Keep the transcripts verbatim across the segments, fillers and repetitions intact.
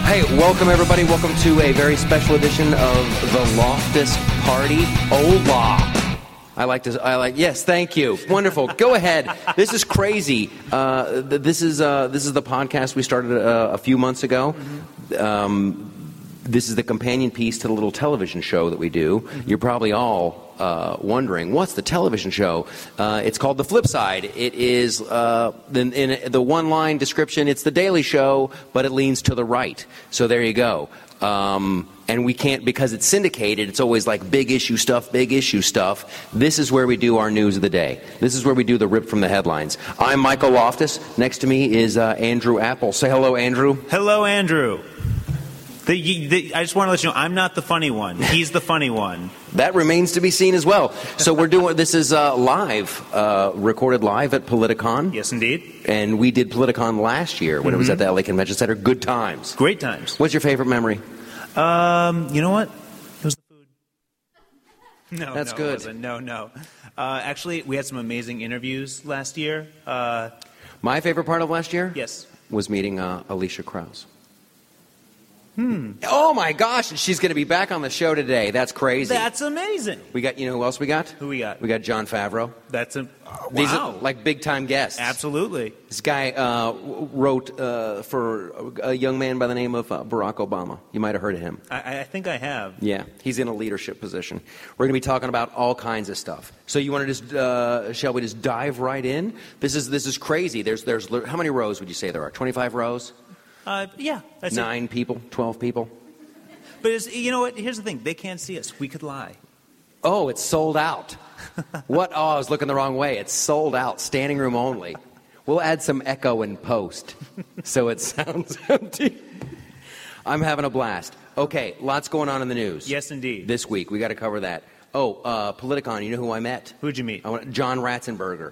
Hey, welcome everybody. Welcome to a very special edition of the Loftus Party. Hola. I like to, I like, yes, thank you. Wonderful. Go ahead. This is crazy. Uh, th- this is uh, this is the podcast we started uh, a few months ago. Um, this is the companion piece to the little television show that we do. Mm-hmm. You're probably all uh, wondering, what's the television show? Uh, it's called The Flip Side. It is, uh, in, in the one-line description, it's The Daily Show, but it leans to the right. So there you go. Um, and we can't, because it's syndicated, it's always like big issue stuff, big issue stuff. This is where we do our news of the day. This is where we do the rip from the headlines. I'm Michael Loftus. Next to me is uh, Andrew Apple. Say hello, Andrew. Hello, Andrew. The, the, I just want to let you know, I'm not the funny one. He's the funny one. That remains to be seen as well. So we're doing, this is uh, live, uh, recorded live at Politicon. Yes, indeed. And we did Politicon last year when mm-hmm. it was at the L A Convention Center. Good times. Great times. What's your favorite memory? Um, you know what? It was the food. No, That's no, good. It wasn't. No, no. Uh, actually, we had some amazing interviews last year. Uh, My favorite part of last year? Yes. Was meeting uh, Alicia Krause. Hmm. Oh my gosh, she's going to be back on the show today. That's crazy. That's amazing. We got, you know who else we got? Who we got? We got Jon Favreau. That's a wow. These are like big time guests. Absolutely. This guy uh, wrote uh, for a young man by the name of uh, Barack Obama. You might have heard of him. I, I think I have. Yeah, he's in a leadership position. We're going to be talking about all kinds of stuff. So you want to just, uh, shall we just dive right in? This is this is crazy. There's there's how many rows would you say there are? twenty-five rows? Uh, yeah. That's Nine it. people? Twelve people? But it's, you know what? Here's the thing. They can't see us. We could lie. Oh, it's sold out. What? Oh, I was looking the wrong way. It's sold out. Standing room only. We'll add some echo in post so it sounds empty. I'm having a blast. Okay, lots going on in the news. Yes, indeed. This week. We got to cover that. Oh, uh, Politicon. You know who I met? Who'd you meet? I went, John Ratzenberger.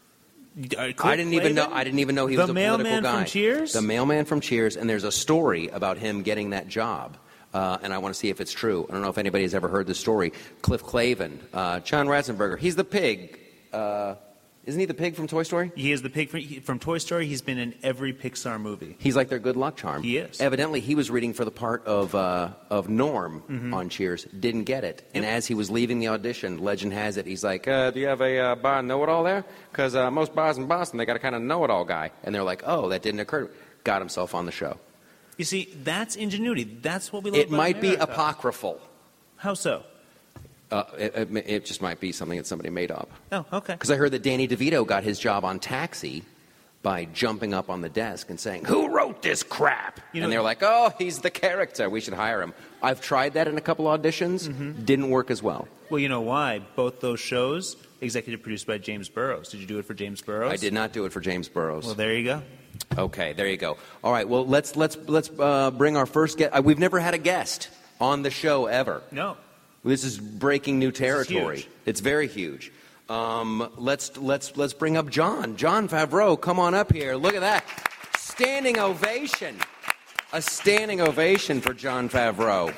Uh, I didn't even know. I didn't even know he the was a political guy. The mailman from Cheers. The mailman from Cheers, and there's a story about him getting that job, uh, and I want to see if it's true. I don't know if anybody's ever heard this story. Cliff Clavin, uh, John Ratzenberger. He's the pig. Uh, isn't he the pig from Toy Story? He is the pig from, from Toy Story. He's been in every Pixar movie. He's like their good luck charm. He is. Evidently, he was reading for the part of uh, of Norm mm-hmm. on Cheers. Didn't get it. Yep. And as he was leaving the audition, legend has it, he's like, uh, do you have a uh, bar know-it-all there? Because uh, most bars in Boston, they got a kind of know-it-all guy. And they're like, oh, that didn't occur. Got himself on the show. You see, that's ingenuity. That's what we love It about might America. be apocryphal. How so? Uh, it, it, it just might be something that somebody made up. Oh, okay. Because I heard that Danny DeVito got his job on Taxi by jumping up on the desk and saying, who wrote this crap? You know, and they're like, oh, he's the character. We should hire him. I've tried that in a couple auditions. Mm-hmm. Didn't work as well. Well, you know why? Both those shows, executive produced by James Burrows. Did you do it for James Burrows? I did not do it for James Burrows. Well, there you go. Okay, there you go. All right, well, let's let's let's uh, bring our first guest. Uh, we've never had a guest on the show ever. No. This is breaking new territory. Huge. It's very huge. Um, let's let's let's bring up John. Jon Favreau, come on up here. Look at that. Standing ovation. A standing ovation for Jon Favreau.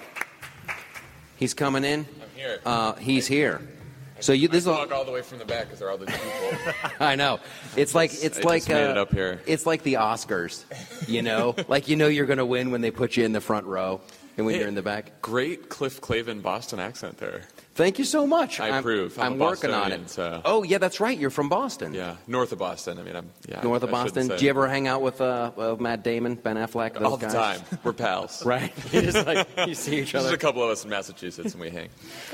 He's coming in. I'm here. Uh, he's here. So you this I is talk all the way from the back because there are all these people. I know. It's like it's I like just made uh, it up here. It's like the Oscars, you know. Like you know you're going to win when they put you in the front row and when Hey, you're in the back. Great Cliff Clavin Boston accent there. Thank you so much. I I'm, approve. I'm I'm a working on Bostonian, it. so- Oh yeah, that's right. You're from Boston. Yeah, north of Boston. I mean, I'm yeah, North of I shouldn't Boston. say. Do you ever hang out with uh, uh, Matt Damon, Ben Affleck, those all the guys? time? We're pals. Right. You just like you see each There's other. a couple of us in Massachusetts, and we hang.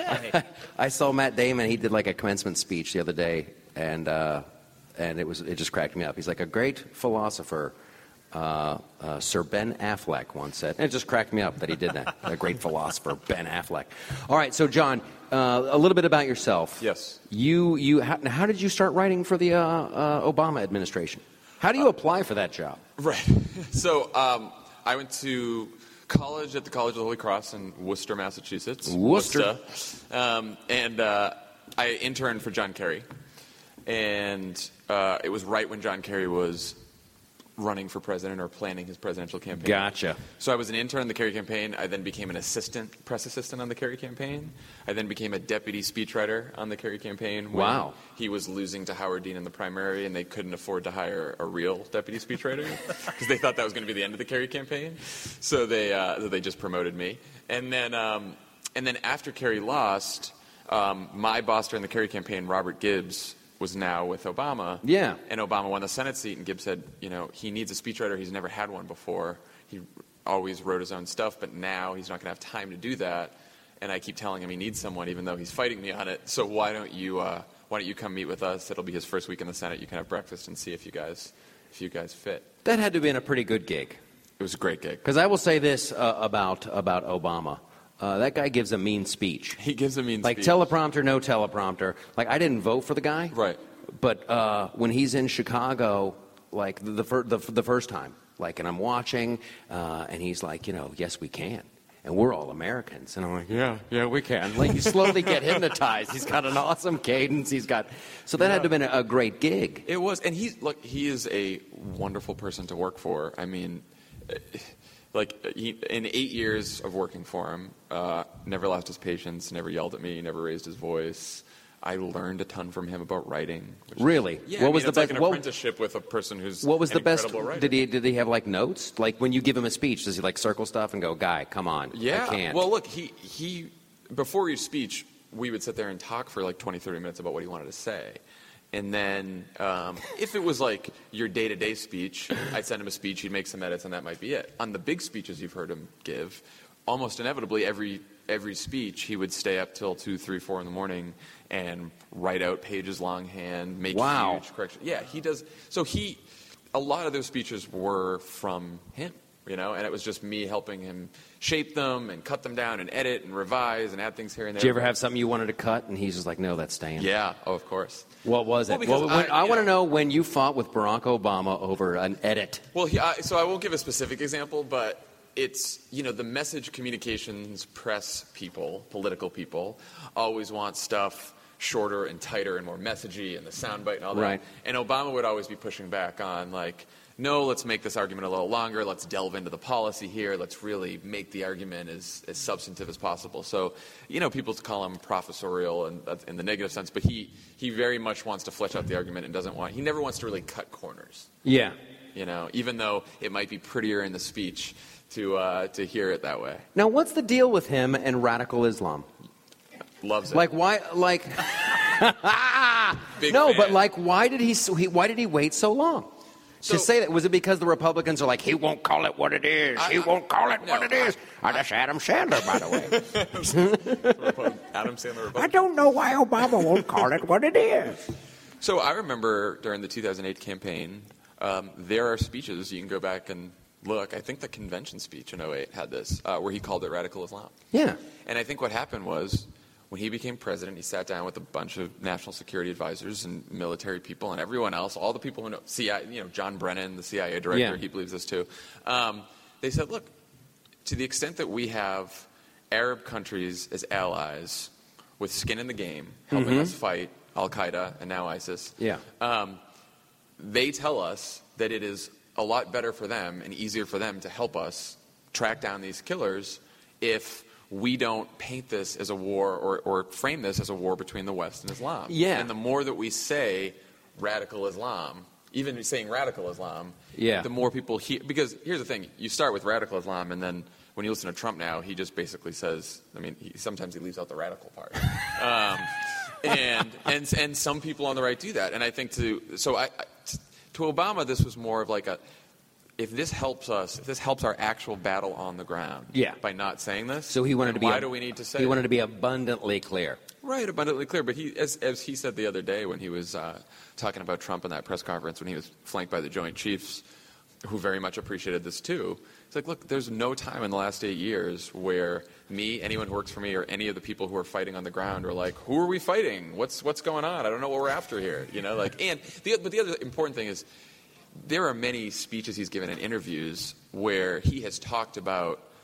I saw Matt Damon. He did like a commencement speech the other day, and uh, and it was it just cracked me up. He's like a great philosopher. Uh, uh, Sir Ben Affleck once said, and it just cracked me up that he did that. A great philosopher, Ben Affleck. All right, so John, uh, a little bit about yourself. Yes. You you how, how did you start writing for the uh, uh, Obama administration? How do you apply for that job? Right. So um, I went to college at the College of the Holy Cross in Worcester, Massachusetts. Worcester. Worcester. Um, and uh, I interned for John Kerry. And uh, it was right when John Kerry was running for president or planning his presidential campaign. Gotcha. So I was an intern in the Kerry campaign. I then became an assistant, press assistant on the Kerry campaign. I then became a deputy speechwriter on the Kerry campaign. When Wow. He was losing to Howard Dean in the primary, and they couldn't afford to hire a real deputy speechwriter because they thought that was going to be the end of the Kerry campaign. So they uh, so they just promoted me. And then um, and then after Kerry lost, um, my boss during the Kerry campaign, Robert Gibbs, was now with Obama. Yeah. And Obama won the Senate seat, and Gibbs said, you know, he needs a speechwriter. He's never had one before. He always wrote his own stuff, but now he's not going to have time to do that. And I keep telling him he needs someone, even though he's fighting me on it. So why don't you uh, why don't you come meet with us? It'll be his first week in the Senate. You can have breakfast and see if you guys if you guys fit. That had to have been a pretty good gig. It was a great gig. Because I will say this uh, about about Obama. Uh, that guy gives a mean speech. He gives a mean like speech. teleprompter, no teleprompter. Like, I didn't vote for the guy. Right. But uh, when he's in Chicago, like the the, fir- the the first time, like, and I'm watching, uh, and he's like, you know, yes, we can, and we're all Americans, and I'm like, yeah, yeah, we can. Like, you slowly get hypnotized. He's got an awesome cadence. He's got, so that Yeah. had to have been a, a great gig. It was, and he's look, he is a wonderful person to work for. I mean, like he, in eight years of working for him, uh, never lost his patience, never yelled at me, never raised his voice. I learned a ton from him about writing. Which Really? Is, yeah, What I was mean, the it's best- like an what- apprenticeship with a person who's What was an the best? incredible writer. Did he did he have like notes? Like, when you give him a speech, does he like circle stuff and go, "Guy, come on, Yeah. I can't." Well, look, he he before each speech, we would sit there and talk for like twenty, thirty minutes about what he wanted to say. And then um, if it was like your day-to-day speech, I'd send him a speech, he'd make some edits, and that might be it. On the big speeches you've heard him give, almost inevitably every every speech he would stay up till two, three, four in the morning and write out pages longhand, make Wow. huge corrections. Yeah, he does. So he, a lot of those speeches were from him, you know, and it was just me helping him shape them and cut them down and edit and revise and add things here and there. Did you ever have something you wanted to cut, and he's just like, "No, that's staying"? Yeah, oh, of course. What was Well, it? because Well, when- I- I, you want to know- know when you fought with Barack Obama over an edit. Well, he, I, so I won't give a specific example, but it's, you know, the message communications press people, political people, always want stuff shorter and tighter and more messagey and the soundbite and all that. Right. And Obama would always be pushing back on, like, no, let's make this argument a little longer. Let's delve into the policy here. Let's really make the argument as, as substantive as possible. So, you know, people call him professorial in, in the negative sense, but he, he very much wants to flesh out the argument and doesn't want, he never wants to really cut corners. Yeah. You know, even though it might be prettier in the speech to uh, to hear it that way. Now, what's the deal with him and radical Islam? Loves it. Like, why? Like, Big no, fan. but like, why did he, he? Why did he wait so long So- to say that? Was it because the Republicans are like, he won't call it what it is. I- he won't call it no, what it is. Oh, that's Adam Sandler, by the way. Adam Sandler. I Republican. don't know why Obama won't call it what it is. So I remember during the two thousand eight campaign, um, there are speeches you can go back and look. I think the convention speech in oh eight had this, uh, where he called it radical Islam. Yeah. And I think what happened was, when he became president, he sat down with a bunch of national security advisors and military people and everyone else, all the people who know, C I A, you know, John Brennan, the C I A director, Yeah. he believes this too. Um, they said, look, to the extent that we have Arab countries as allies with skin in the game, helping us fight Al-Qaeda and now ISIS, Yeah. um, they tell us that it is a lot better for them and easier for them to help us track down these killers if we don't paint this as a war or, or frame this as a war between the West and Islam. Yeah. And the more that we say radical Islam, even saying radical Islam, Yeah. the more people hear. Because here's the thing, you start with radical Islam, and then when you listen to Trump now, he just basically says, I mean, he, sometimes he leaves out the radical part. um, and, and, and some people on the right do that. And I think to, so I, I, to Obama, this was more of like a, if this helps us, if this helps our actual battle on the ground, Yeah. by not saying this, So he wanted then to be. why ab- do we need to say He it? wanted to be abundantly clear. Right, abundantly clear. But he, as, as he said the other day when he was uh, talking about Trump in that press conference, when he was flanked by the Joint Chiefs, who very much appreciated this too, it's like, look, there's no time in the last eight years where me, anyone who works for me, or any of the people who are fighting on the ground are like, who are we fighting? What's what's going on? I don't know what we're after here. You know, like, and the but the other important thing is, there are many speeches he's given in interviews where he has talked about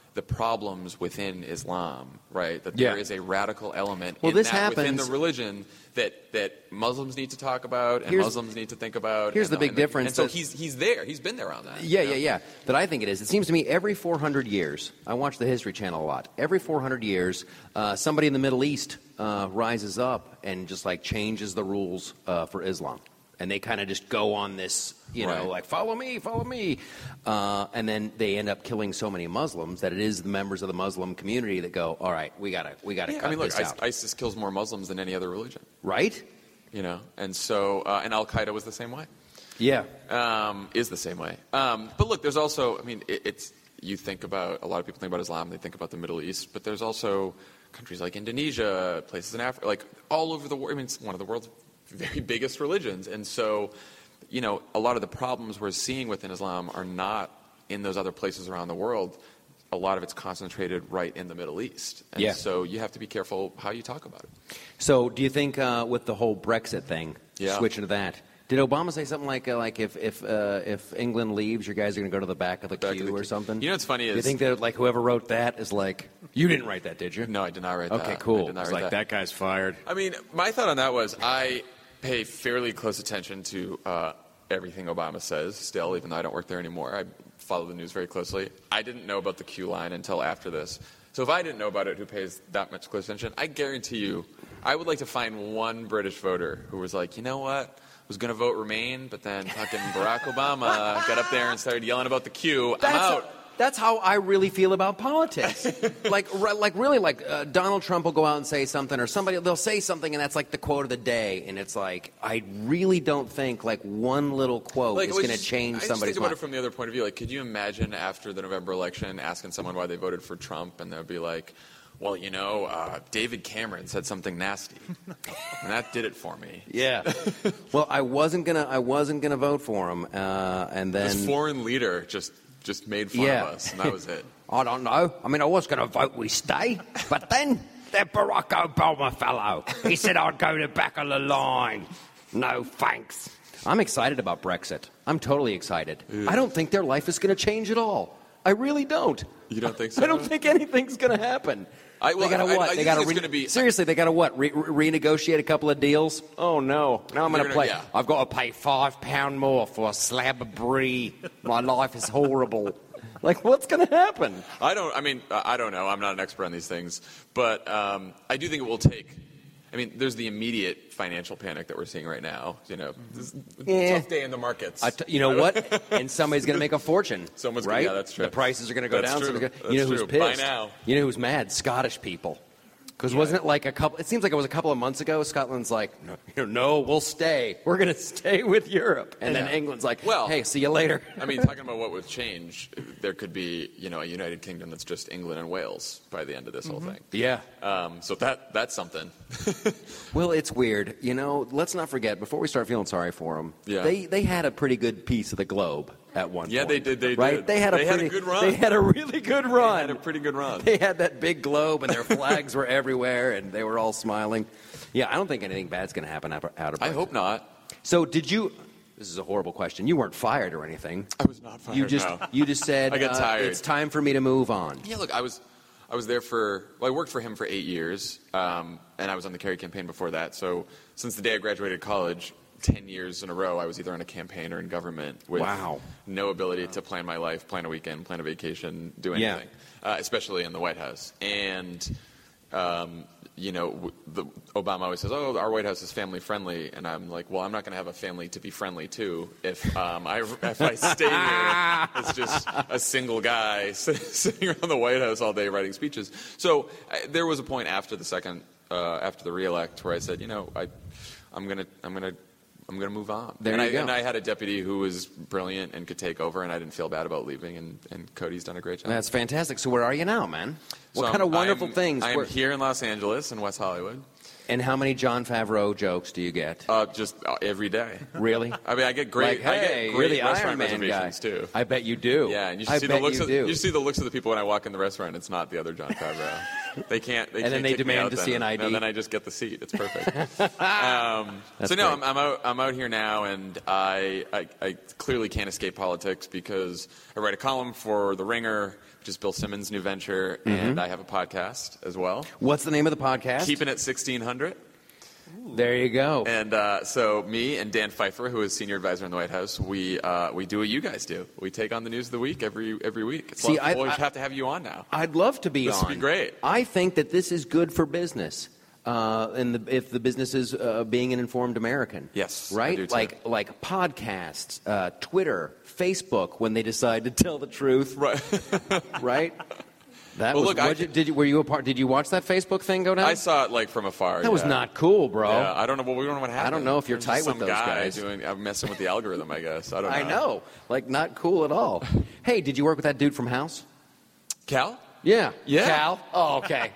the problems within Islam, right? That Yeah. there is a radical element Well, in this that within happens- the religion that, that Muslims need to talk about and Here's- Muslims need to think about. here's and the big and difference And so that- he's he's there. He's been there on that. Yeah, you know? yeah, yeah. That I think it is. It seems to me every four hundred years, I watch the History Channel a lot. Every four hundred years, uh, somebody in the Middle East uh, rises up and just like changes the rules uh, for Islam. And they kind of just go on this, you know, Right. like, follow me, follow me. Uh, and then they end up killing so many Muslims that it is the members of the Muslim community that go, all right, we got to we gotta Yeah, cut I mean, look, this IS- out. ISIS kills more Muslims than any other religion, Right? you know, and so uh, and Al Qaeda was the same way. Yeah. Um, is the same way. Um, but look, there's also, I mean, it, it's you think about a lot of people think about Islam, they think about the Middle East, but there's also countries like Indonesia, places in Africa, like all over the world. I mean, it's one of the world's very biggest religions, and so. You know, a lot of the problems we're seeing within Islam are not in those other places around the world. A lot of it's concentrated right in the Middle East. And Yeah. so you have to be careful how you talk about it. So do you think uh, with the whole Brexit thing, Yeah. switching to that, did Obama say something like, uh, like if if uh, if England leaves, you guys are going to go to the back of the Back of queue the or queue. something? You know what's funny Do you is- think that like whoever wrote that is like, you didn't write that, did you? No, I did not write that. Okay, I cool. did not It's write like, that guy's fired. I mean, my thought on that was I pay fairly close attention to uh, everything Obama says still, even though I don't work there anymore. I follow the news very closely. I didn't know about the Q line until after this. So if I didn't know about it, who pays that much close attention, I guarantee you, I would like to find one British voter who was like, you know what? Was going to vote Remain, but then fucking Barack Obama got up there and started yelling about the Q. I'm That's, out. that's how I really feel about politics. like, re- like really, like uh, Donald Trump will go out and say something, or somebody they'll say something, and that's like the quote of the day, and it's like I really don't think like one little quote Like, is it was going to just- change I just somebody's think about mind. it from the other point of view. Like, could you imagine after the November election asking someone why they voted for Trump, and they'll be like, well, you know, uh, David Cameron said something nasty, and that did it for me. Yeah. Well, I wasn't gonna. I wasn't gonna vote for him, uh, and then This foreign leader just just made fun Yeah. of us, and that was it. I don't know. I mean, I was gonna vote we stay, but then that Barack Obama fellow, he said I'd go to back of the line. No thanks. I'm excited about Brexit. I'm totally excited. I don't think their life is gonna change at all. I really don't. You don't think so? I don't think anything's gonna happen. I- well, they gotta I- what? I they think gotta it's gonna be- seriously. They gotta what? Re- re- renegotiate a couple of deals. Oh no! Now I'm They're gonna gonna- play. yeah. I've got to pay five pound more for a slab of brie. My life is horrible. Like, what's gonna happen? I don't. I mean, I I don't know. I'm not an expert on these things, but um, I do think it will take. I mean, there's the immediate financial panic that we're seeing right now. You know, this is a Yeah. tough day in the markets. I t- you know what? And somebody's going to make a fortune. Someone's gonna- right? yeah, that's true. The prices are going to go That's down. So true. they're gonna- That's you know who's true. pissed? Buy now. You know who's mad? Scottish people. Because wasn't it like a couple? It seems like it was a couple of months ago. Scotland's like, no, you know, no we'll stay. We're going to stay with Europe. And then Yeah. England's like, Well- hey, see you later. I mean, talking about what would change, there could be, you know, a United Kingdom that's just England and Wales by the end of this whole thing. Yeah. Um, so that that's something. Well, it's weird. You know, let's not forget, before we start feeling sorry for them, Yeah. they, they had a pretty good piece of the globe at one Yeah, point. they did, they right? did. They had a They had a pretty good run. They had a really good run. They had a pretty good run. They had that big globe, and their flags were everywhere, and they were all smiling. Yeah, I don't think anything bad's going to happen out out of I Brexit. hope not. So, did you? This is a horrible question. You weren't fired or anything. I was not fired. You just no. you just said I got uh, tired. it's time for me to move on. Yeah, look, I was, I was there for. Well, I worked for him for eight years, um, and I was on the Kerry campaign before that. So since the day I graduated college, ten years in a row, I was either on a campaign or in government with Wow. no ability to plan my life, plan a weekend, plan a vacation, do Yeah. anything, uh, especially in the White House. And um, you know, w- the, Obama always says, "Oh, our White House is family friendly," and I'm like, "Well, I'm not going to have a family to be friendly to if um, I if I stay here as just a single guy sitting around the White House all day writing speeches." So I, there was a point after the second, uh, after the reelect, where I said, "You know, I, I'm gonna, I'm gonna." I'm going to move on. There and you I, go. And I had a deputy who was brilliant and could take over, and I didn't feel bad about leaving, and, and Cody's done a great job. That's fantastic. So, where are you now, man? What So kind of I'm- wonderful I'm- things? I'm where- here in Los Angeles in West Hollywood. And how many John Favreau jokes do you get? Uh, just uh, every day. Really? I mean, I get great. Like, hey, I get you're great the restaurant Iron Man guy. reservations too. I bet you do. Yeah, and you should I see bet the looks. you of do. you see the looks of the people when I walk in the restaurant. It's not the other John Favreau. They can't. They And then can't they kick me demand out to then. see an I D. No, then I just get the seat. It's perfect. um, That's so no, great. I'm, I'm out. I'm out here now, and I, I I clearly can't escape politics because I write a column for The Ringer, which is Bill Simmons' new venture, Mm-hmm. and I have a podcast as well. What's the name of the podcast? Keeping It sixteen hundred. There you go. And uh, so me and Dan Pfeiffer, who is senior advisor in the White House, we uh, we do what you guys do. We take on the news of the week every every week. It's See, lot- I- we'll I- have to have you on now. I'd love to be This on. would be great. I think that this is good for business. Uh, and the, if the business is uh, being an informed American. Yes, I Right? do too. Like like podcasts, uh, Twitter, Facebook, when they decide to tell the truth. Right. Right? That Well, was, look, I- what'd you, did you, were you a part, did you watch that Facebook thing go down? I saw it like from afar. That was yeah. not cool, bro. Yeah, I don't know. Well, we don't know what happened. I don't know if you're There's tight just with some those guy guys. Doing, I'm messing with the algorithm, I guess. I don't know. I know. Like, not cool at all. Hey, did you work with that dude from House? Cal? Yeah. Yeah. Cal? Oh, okay.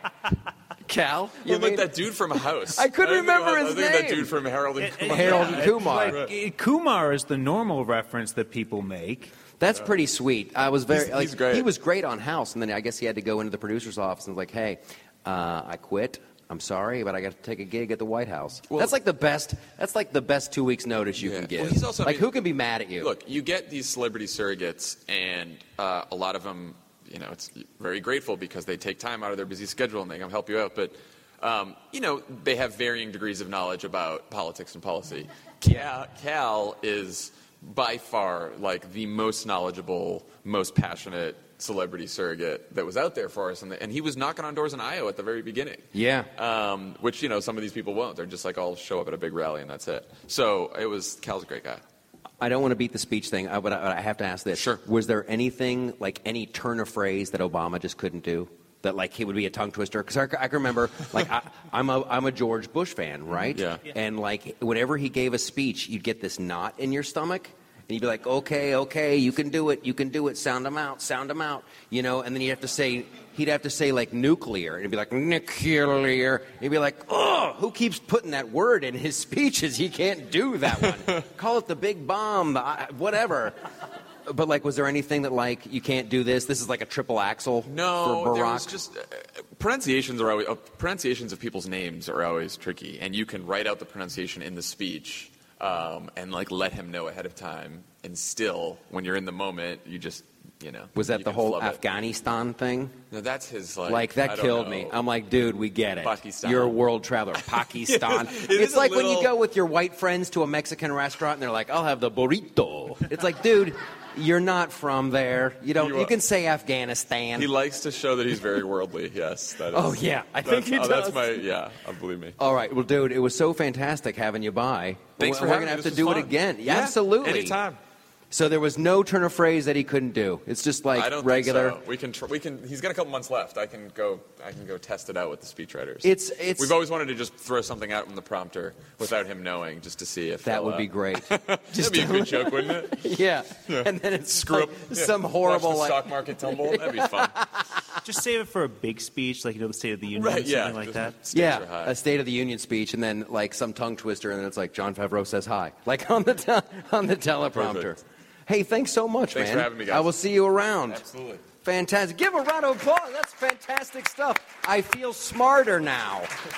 Cal? You You like mean- that dude from House. I couldn't think remember about- his I think that name. dude from Harold and It- it- Kumar. Harold and yeah, Kumar. Like, uh, Kumar is the normal reference that people make. That's pretty sweet. I was very He's- like, he's great. He was great on House, and then I guess he had to go into the producer's office and was like, "Hey, uh, I quit. I'm sorry, but I got to take a gig at the White House." Well- that's like the best. That's like the best two weeks notice you Yeah. can give. Well, he's also- I like, mean, who can be mad at you? Look, you get these celebrity surrogates, and uh, a lot of them, you know, it's very grateful because they take time out of their busy schedule and they come help you out. But, um, you know, they have varying degrees of knowledge about politics and policy. Cal, Cal is by far like the most knowledgeable, most passionate celebrity surrogate that was out there for us, and, the, and he was knocking on doors in Iowa at the very beginning. Yeah. Um, which, you know, some of these people won't. They're just like, I'll show up at a big rally and that's it. So it was, Cal's a great guy. I don't want to beat the speech thing, uh, but I, I have to ask this. Sure. Was there anything, like any turn of phrase that Obama just couldn't do? That, like, he would be a tongue twister? Because I, I can remember, like, I, I'm, a, I'm a George Bush fan, right? Yeah. And, like, whenever he gave a speech, you'd get this knot in your stomach. And you'd be like, okay, okay, you can do it, you can do it, sound them out, sound them out. You know, and then you'd have to say, he'd have to say, like, nuclear. And he'd be like, nuclear. And he'd be like, oh, who keeps putting that word in his speeches? He can't do that one. Call it the big bomb, I, whatever. But, like, was there anything that, like, you can't do this? This is like a triple axle No, for Barack? there was just uh, pronunciations are always uh, pronunciations of people's names are always tricky, and you can write out the pronunciation in the speech um, and like let him know ahead of time. And still, when you're in the moment, you just you know. Was that you the can whole flub it. Afghanistan thing? No, that's his like. Like, I that don't killed know. me. I'm like, dude, we get it. Pakistan. You're a world traveler. Pakistan. It It's is a like when you little- go with your white friends to a Mexican restaurant and they're like, I'll have the burrito. It's like, dude, you're not from there. You don't. You You, are- can say Afghanistan. He likes to show that he's very worldly. Yes, that is. Oh, yeah, I think that's- he oh, That's does. my yeah. uh, Believe me. All right. Well, dude, it was so fantastic having you by. Thanks we're for we're having gonna me. have to This do was it fun. again. Yeah, Absolutely. anytime. So there was no turn of phrase that he couldn't do. It's just like I don't regular. think so. We can. Tr- we can. He's got a couple months left. I can go. I can go test it out with the speechwriters. It's- it's- We've always wanted to just throw something out in the prompter without him knowing, just to see if That they'll, would uh, be great. That'd be a good joke, wouldn't it? yeah. And then it's Screw like up yeah. some horrible Watch the like. stock market tumble. That'd be fun. Just save it for a big speech, like you know, the State of the Union, Right? something Yeah. like that. Stakes Yeah, are high. a State of the Union speech, and then like some tongue twister, and then it's like John Favreau says hi, like on the te- on the teleprompter. Perfect. Hey, thanks so much, Thanks man. for having me, guys. I will see you around. Absolutely. Fantastic. Give a round of applause. That's fantastic stuff. I feel smarter now.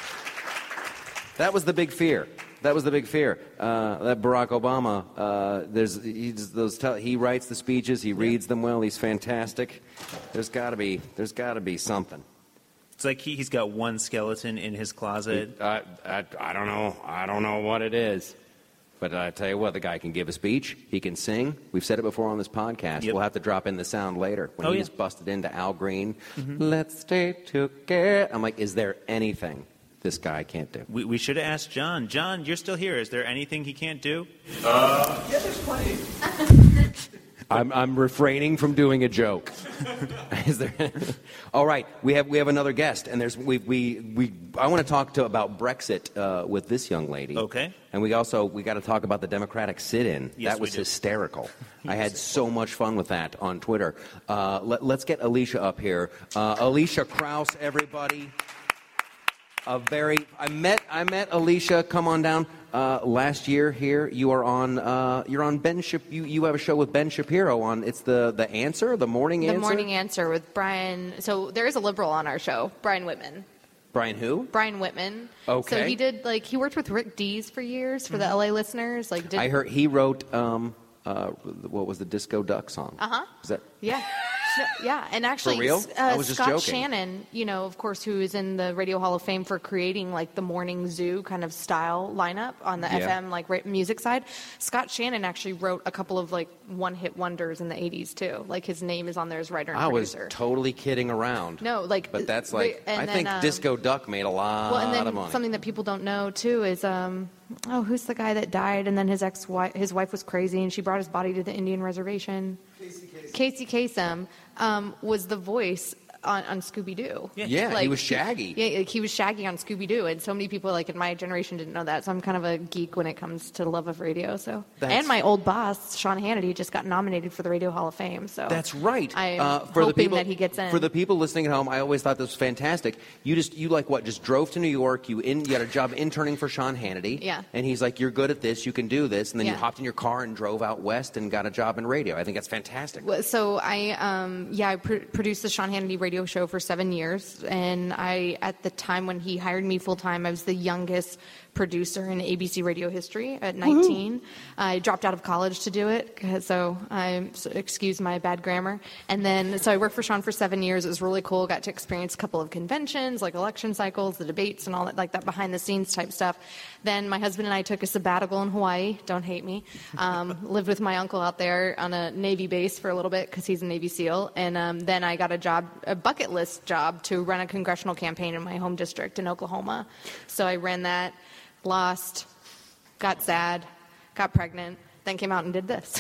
That was the big fear. That was the big fear. Uh, that Barack Obama, uh, there's he's those tel- he writes the speeches, he reads them well. He's fantastic. There's got to be there's got to be something. It's like he, he's got one skeleton in his closet. I, I, I don't know. I don't know what it is. But I tell you what, the guy can give a speech. He can sing. We've said it before on this podcast. Yep. We'll have to drop in the sound later. When Oh, he yeah. just busted into Al Green, let's stay together. I'm like, is there anything this guy can't do? We, we should have asked John. John, you're still here. Is there anything he can't do? Yeah, there's plenty. I'm, I'm refraining from doing a joke. Is there? All right, we have we have another guest, and there's we we, we I want to talk to about Brexit uh, with this young lady. Okay. And we also we got to talk about the Democratic sit-in. Yes, that we was do. hysterical. I had so much fun with that on Twitter. Uh, let, let's get Alicia up here. Uh, Alicia Krause, everybody. a very. I met. I met Alicia. Come on down. Uh, last year here, you are on. Uh, you're on Ben. Shap- you you have a show with Ben Shapiro on. It's the the answer, the morning The answer. Morning Answer with Brian. So there is a liberal on our show, Brian Whitman. Brian who? Brian Whitman. Okay. So he did like he worked with Rick Dees for years for the L A listeners. Like did, I heard he wrote. Um, uh, what was the Disco Duck song? Uh huh. Is that? Yeah. No, yeah, and actually, For real? Uh, I was just Scott joking. Shannon, you know, of course, who is in the Radio Hall of Fame for creating like the morning zoo kind of style lineup on the Yeah. F M like ra- music side. Scott Shannon actually wrote a couple of like one-hit wonders in the eighties too. Like his name is on there as writer and I was producer. totally kidding around. No, like, but that's uh, like and I then, think um, Disco Duck made a lot well, and then of money. something that people don't know too is um, oh, who's the guy that died and then his ex-wife, his wife was crazy and she brought his body to the Indian reservation. Casey Kasem. Casey Kasem um, was the voice on, on Scooby-Doo. Yeah, yeah like, he was Shaggy. Yeah, like, he was Shaggy on Scooby-Doo, and so many people like in my generation didn't know that. So I'm kind of a geek when it comes to love of radio. So, That's- and my old boss Sean Hannity just got nominated for the Radio Hall of Fame. So That's right. I'm uh, for hoping the people, that he gets in. For the people listening at home, I always thought this was fantastic. You just you like what? Just drove to New York. You in you got a job interning for Sean Hannity. Yeah. And he's like, "You're good at this. You can do this." And then you Yeah. hopped in your car and drove out west and got a job in radio. I think that's fantastic. Well, So I, um, yeah, I pr- produced the Sean Hannity radio show for seven years, and I, at the time when he hired me full time, I was the youngest producer in A B C radio history at nineteen. I dropped out of college to do it, 'cause- so I so excuse my bad grammar. And then, so I worked for Sean for seven years. It was really cool. Got to experience a couple of conventions, like election cycles, the debates, and all that, like that behind the scenes type stuff. Then my husband and I took a sabbatical in Hawaii. Don't hate me. Um, lived with my uncle out there on a Navy base for a little bit because he's a Navy SEAL. And um, then I got a job, a bucket list job, to run a congressional campaign in my home district in Oklahoma. So I ran that. Lost, got sad, got pregnant, then came out and did this.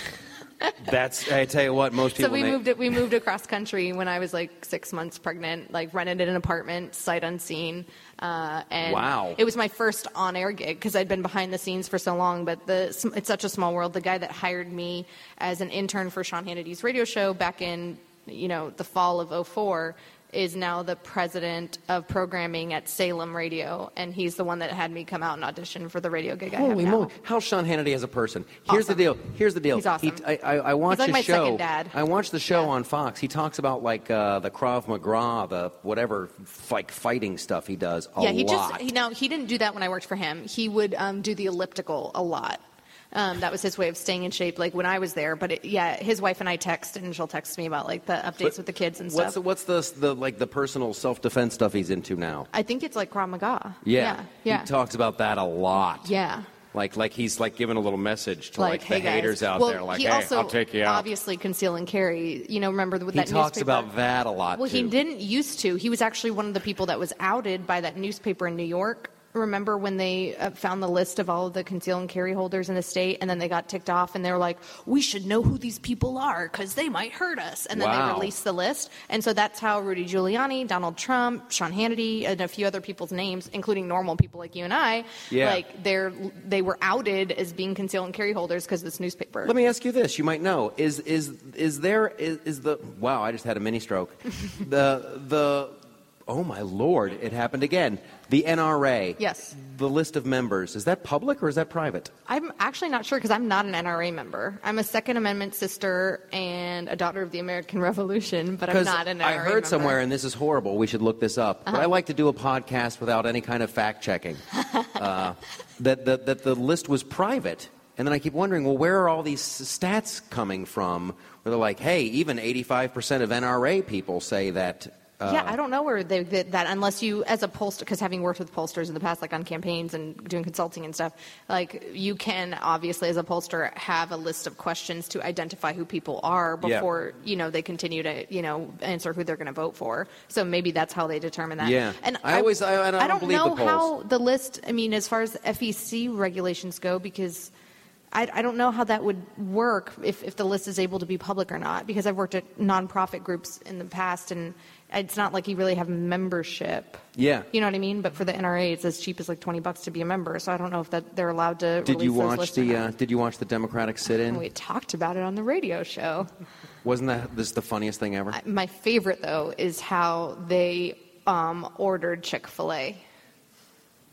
That's I tell you what, most people. So we make- moved it. We moved across country when I was like six months pregnant. Like rented an apartment, sight unseen, uh, and Wow. it was my first on-air gig because I'd been behind the scenes for so long. But the it's such a small world. The guy that hired me as an intern for Sean Hannity's radio show back in you know the fall of oh four is now the president of programming at Salem Radio, and he's the one that had me come out and audition for the radio gig I have Holy now. moly! How's Sean Hannity as a person? Here's Awesome. the deal. Here's the deal. He's awesome. He, I, I, I watched He's like his my show. second dad. I watched the show Yeah. on Fox. He talks about like uh, the Krav Maga, the whatever f- like fighting stuff he does. A yeah, he lot. just he, now he didn't do that when I worked for him. He would um, do the elliptical a lot. Um, that was his way of staying in shape, like when I was there. But it, yeah, his wife and I text, and she'll text me about like the updates But with the kids and What's stuff. the, what's the the like the personal self defense stuff he's into now? I think it's like Krav Maga. Yeah, yeah, yeah. He talks about that a lot. Yeah. Like like he's like giving a little message to like, hey the guys. haters out well, there. Like, he hey, also I'll take you out. obviously conceal and carry. You know, remember with He that talks newspaper? about that a lot. Well, too. he didn't used to. He was actually one of the people that was outed by that newspaper in New York. Remember when they uh, found the list of all of the conceal and carry holders in the state, and then they got ticked off, and they were like, we should know who these people are because they might hurt us. And then Wow. they released the list. And so that's how Rudy Giuliani, Donald Trump, Sean Hannity, and a few other people's names, including normal people like you and I, Yeah. like they're, they were outed as being conceal and carry holders because of this newspaper. Let me ask you this: you might know is is is there is, is the wow? I just had a mini stroke. the the oh my lord! It happened again. The N R A. Yes. The list of members, is that public or is that private? I'm actually not sure because I'm not an N R A member. I'm a Second Amendment sister and a daughter of the American Revolution, but I'm not an N R A I heard member. somewhere, and this is horrible, we should look this up, but I like to do a podcast without any kind of fact-checking, uh, that, that, that the list was private. And then I keep wondering, well, where are all these stats coming from? Where they're like, hey, even eighty-five percent of N R A people say that... Uh, yeah, I don't know where they did that unless you, as a pollster, because having worked with pollsters in the past, like on campaigns and doing consulting and stuff, like you can obviously, as a pollster, have a list of questions to identify who people are Yeah. before you know they continue to you know answer who they're going to vote for. So maybe that's how they determine that. Yeah. and I always- I- I don't I don't believe know the polls. how the list. I mean, as far as F E C regulations go, because. I, I don't know how that would work if, if the list is able to be public or not, because I've worked at nonprofit groups in the past, and it's not like you really have membership. Yeah. You know what I mean? But for the N R A, it's as cheap as like twenty bucks to be a member, so I don't know if that they're allowed to Did release you those watch lists or the not. uh, Did you watch the Democratic sit-in? We talked about it on the radio show. Wasn't that this the funniest thing ever? My favorite, though, is how they um, ordered Chick-fil-A.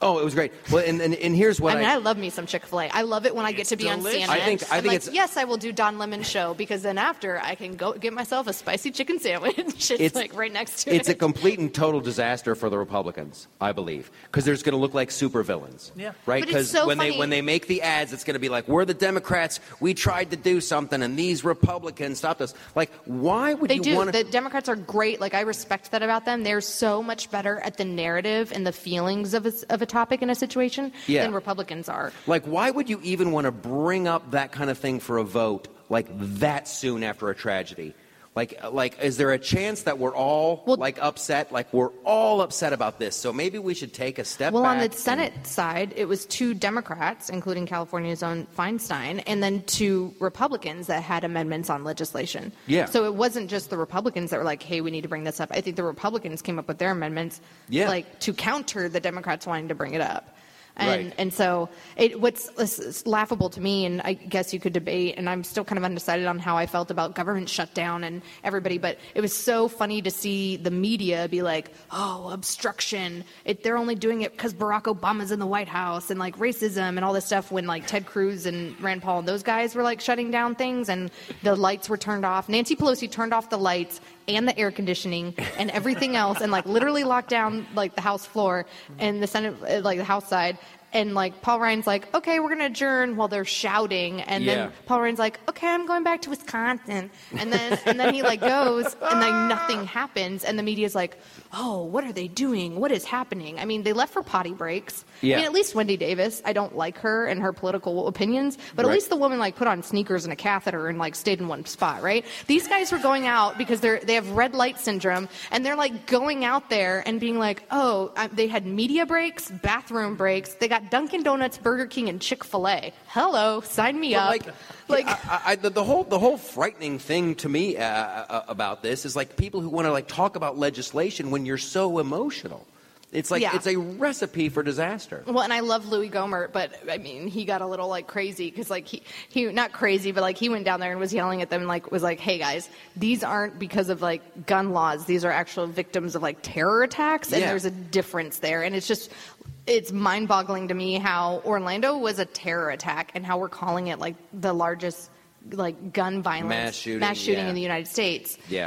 Oh, it was great. Well, and, and, and here's what I mean, I, I love me some Chick-fil-A. I love it when I get to be delicious. on C N N. I think- I I'm think like, it's- yes, I will do Don Lemon's show because then after I can go get myself a spicy chicken sandwich. It's, like right next to it's it. a complete and total disaster for the Republicans, I believe, because there's going to look like supervillains. Yeah. Right? But it's Because so when they funny. when they make the ads, it's going to be like, we're the Democrats. We tried to do something, and these Republicans stopped us. Like, why would They you do. want The Democrats are great. Like, I respect that about them. They're so much better at the narrative and the feelings of a, of a topic in a situation Yeah. than Republicans are. Like, why would you even want to bring up that kind of thing for a vote like that soon after a tragedy? Like, like, is there a chance that we're all Well- like upset? Like, we're all upset about this, so maybe we should take a step Well, back. on the and- Senate side, it was two Democrats, including California's own Feinstein, and then two Republicans that had amendments on legislation. Yeah. So it wasn't just the Republicans that were like, hey, we need to bring this up. I think the Republicans came up with their amendments Yeah. like to counter the Democrats wanting to bring it up. And Right. and so it, what's it's laughable to me, and I guess you could debate, and I'm still kind of undecided on how I felt about government shutdown and everybody, but it was so funny to see the media be like, oh, obstruction. It, they're only doing it because Barack Obama's in the White House and like racism and all this stuff when like Ted Cruz and Rand Paul and those guys were like shutting down things and the lights were turned off. Nancy Pelosi turned off the lights and the air conditioning and everything else and like literally locked down like the House floor and the Senate, uh, like the House side. And like Paul Ryan's like, okay, we're going to adjourn while they're shouting. And Yeah. then Paul Ryan's like, okay, I'm going back to Wisconsin. And then and then he like goes and then nothing happens. And the media's like, oh, what are they doing? What is happening? I mean, they left for potty breaks. Yeah. I mean, at least Wendy Davis, I don't like her and her political opinions, but at Right. least the woman like put on sneakers and a catheter and like stayed in one spot, right? These guys were going out because they're they have red light syndrome and they're like going out there and being like, oh, I, they had media breaks, bathroom breaks. They got Dunkin' Donuts, Burger King, and Chick-fil-A. Hello, sign me But up. like, Like- I, I, the, the whole the whole frightening thing to me uh, uh, about this is like people who want to like talk about legislation when you're so emotional. It's like Yeah. it's a recipe for disaster. Well, and I love Louis Gohmert, but I mean, he got a little like crazy because like he, he not crazy, but like he went down there and was yelling at them and like was like, hey guys, these aren't because of like gun laws. These are actual victims of like terror attacks. And Yeah. there's a difference there. And it's just, it's mind boggling to me how Orlando was a terror attack and how we're calling it like the largest like gun violence, Mass shooting, mass shooting yeah. in the United States. Yeah.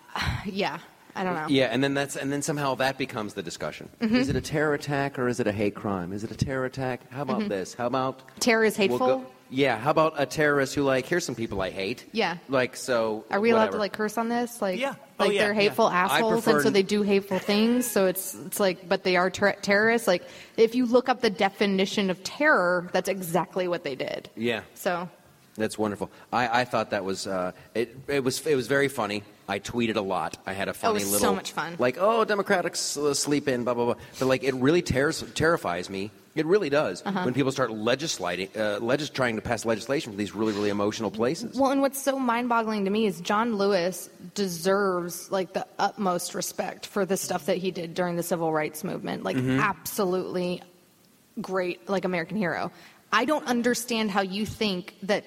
Yeah. I don't know. Yeah, and then that's and then somehow that becomes the discussion. Mm-hmm. Is it a terror attack or is it a hate crime? Is it a terror attack? How about this? How about Mm-hmm. Terror is we'll hateful? go- yeah, how about a terrorist who like here's some people I hate? Yeah. Like so Are we allowed whatever. to like curse on this? Like, Yeah. Oh, like yeah, they're yeah. hateful assholes, and prefer- so they do hateful things. So it's it's like, but they are ter- terrorists. Like, if you look up the definition of terror, that's exactly what they did. Yeah. So That's wonderful. I, I thought that was uh, it. It was it was very funny. I tweeted a lot. I had a funny was so little much fun. like, oh, Democrats uh, sleep in, blah blah blah. But like, it really tears, terrifies me. It really does Uh-huh. when people start legislating, uh, legis- trying to pass legislation for these really really emotional places. well, and what's so mind-boggling to me is John Lewis deserves like the utmost respect for the stuff that he did during the civil rights movement. Like, Mm-hmm. absolutely great, like American hero. I don't understand how you think that